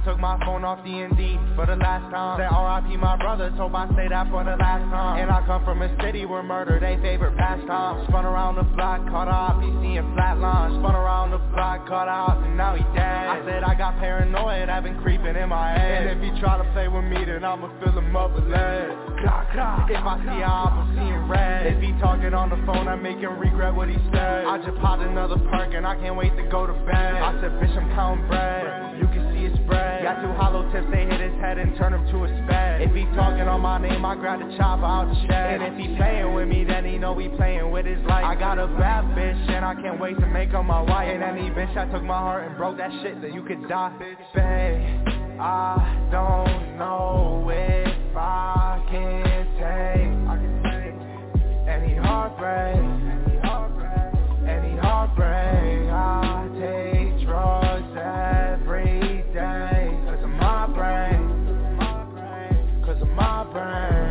took my phone off D and D for the last time. Said R I P my brothers, hope I say that for the last time. And I come from a city where murder they favorite pastime. Spun around the block, caught a op, he seeing flatline. Spun around the block, caught a op, and now he dead. I said I got paranoid, I've been creeping in my head. And if he try to play with me, then I'ma fill him up with lead. If I see a op, I'm seeing red. If he talking on the phone, I make him regret what he said. I just popped another perk and I can't wait to go to bed. I said, bitch, I'm counting bread. You can see it spread. Got two hollow tips, they hit his head and turn him to a sped. If he talking on my name, I grab the chopper out the shed. And if he playing with me, then he know he playing with his life. I got a bad bitch and I can't wait to make her my wife. And any bitch that took my heart and broke that shit, then you could die. Babe, I don't know if I can take, I can take any heartbreak, any heartbreak, any heartbreak. I take drugs every day, cause of my brain, cause of my brain.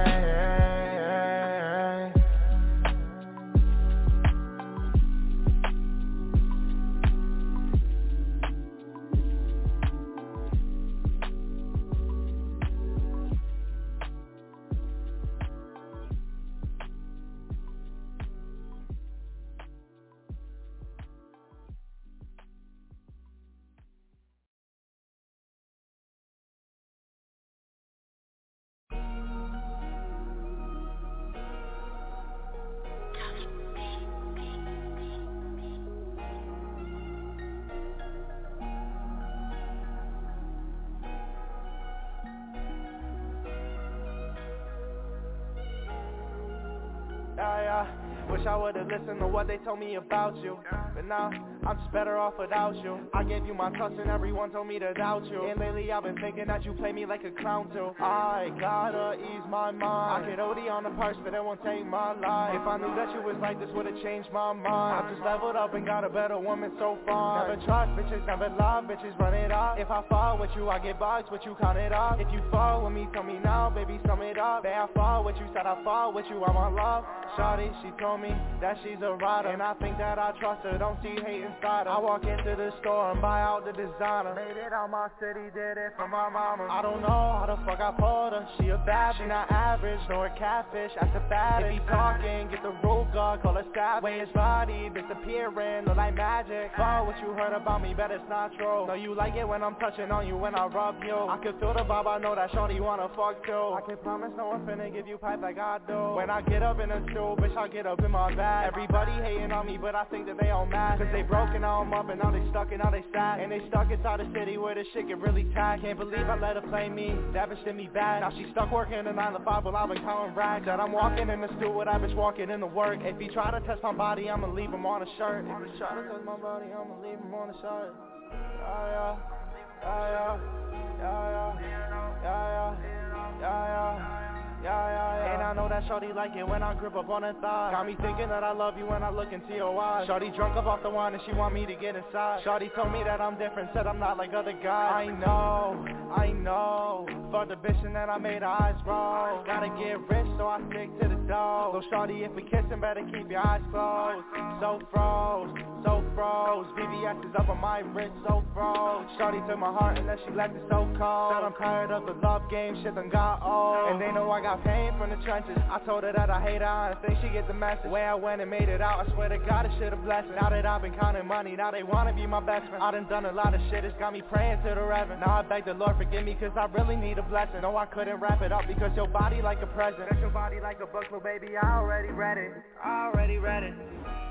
Yeah, yeah. Wish I would've listened to what they told me about you. But now, I'm just better off without you. I gave you my trust and everyone told me to doubt you. And lately I've been thinking that you play me like a clown too. I gotta ease my mind. I could O D on the parts, but it won't take my life. If I knew that you was like this, would've changed my mind. I just leveled up and got a better woman so far. Never trust bitches, never lie, bitches run it up. If I fall with you, I get bugs, but you count it up. If you fall with me, tell me now, baby, sum it up. May I fall with you, said I fall with you, I'm on love. Shawty, she told me that she's a rider, and I think that I trust her, don't see hate inside her. I walk into the store and buy out the designer. Made it out my city, did it for my mama. I don't know how the fuck I pulled her. She a bad, she not average, nor a catfish, that's a bad. If he talking, get the rule guard, call her savage. Way his body disappearing, look like magic. But what you heard about me, bet it's not true. Know you like it when I'm touching on you, when I rub you. I can feel the vibe, I know that shorty wanna fuck too. I can promise no one finna give you pipe like I do. When I get up in the stool, bitch, I get up in my bag. Everybody hating on me, but I think that they all mad. Cause they broken, now I'm up, and now they stuck, and now they sad. And they stuck inside the city where the shit get really tight. Can't believe I let her play me, that bitch did me bad. Now she stuck working a nine to five while I've been counting rags. That I'm walking in the stool with that bitch walking in the work. If he try to test my body, I'ma leave him on a shirt. If he try to test my body, I'ma leave him on a shirt. Yeah, yeah, yeah, yeah, yeah, yeah, yeah, yeah, yeah. Yeah, yeah, yeah. And I know that shorty like it when I grip up on her thigh. Got me thinking that I love you when I look into your eyes. Shorty drunk up off the wine and she want me to get inside. Shorty told me that I'm different, said I'm not like other guys. I know, I know. Fuck the bitch and then I made her eyes roll. Gotta get rich so I stick to the dough. So shorty, if we kissing, better keep your eyes closed. So froze, so froze. V V S is up on my wrist, so froze. Shorty took my heart and then she left it so cold. Said I'm tired of the love game, shit done got old. And they know I got Got pain from the trenches. I told her that I hate her, I don't think she get the message. Way I went and made it out, I swear to God this shit a blessing. Now that I've been counting money, now they wanna be my best friend. I done done a lot of shit, it's got me praying to the Reverend. Now I beg the Lord forgive me cause I really need a blessing. No, I couldn't wrap it up because your body like a present. That's your body like a book, but baby I already read it. I already read it.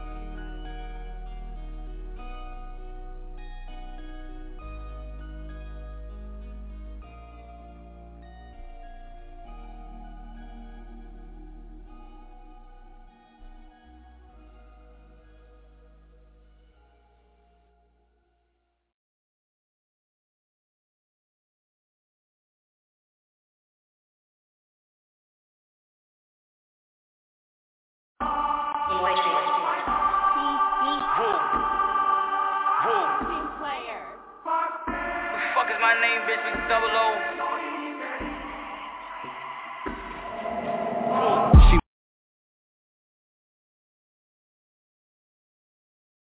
My name, bitch, is double O. She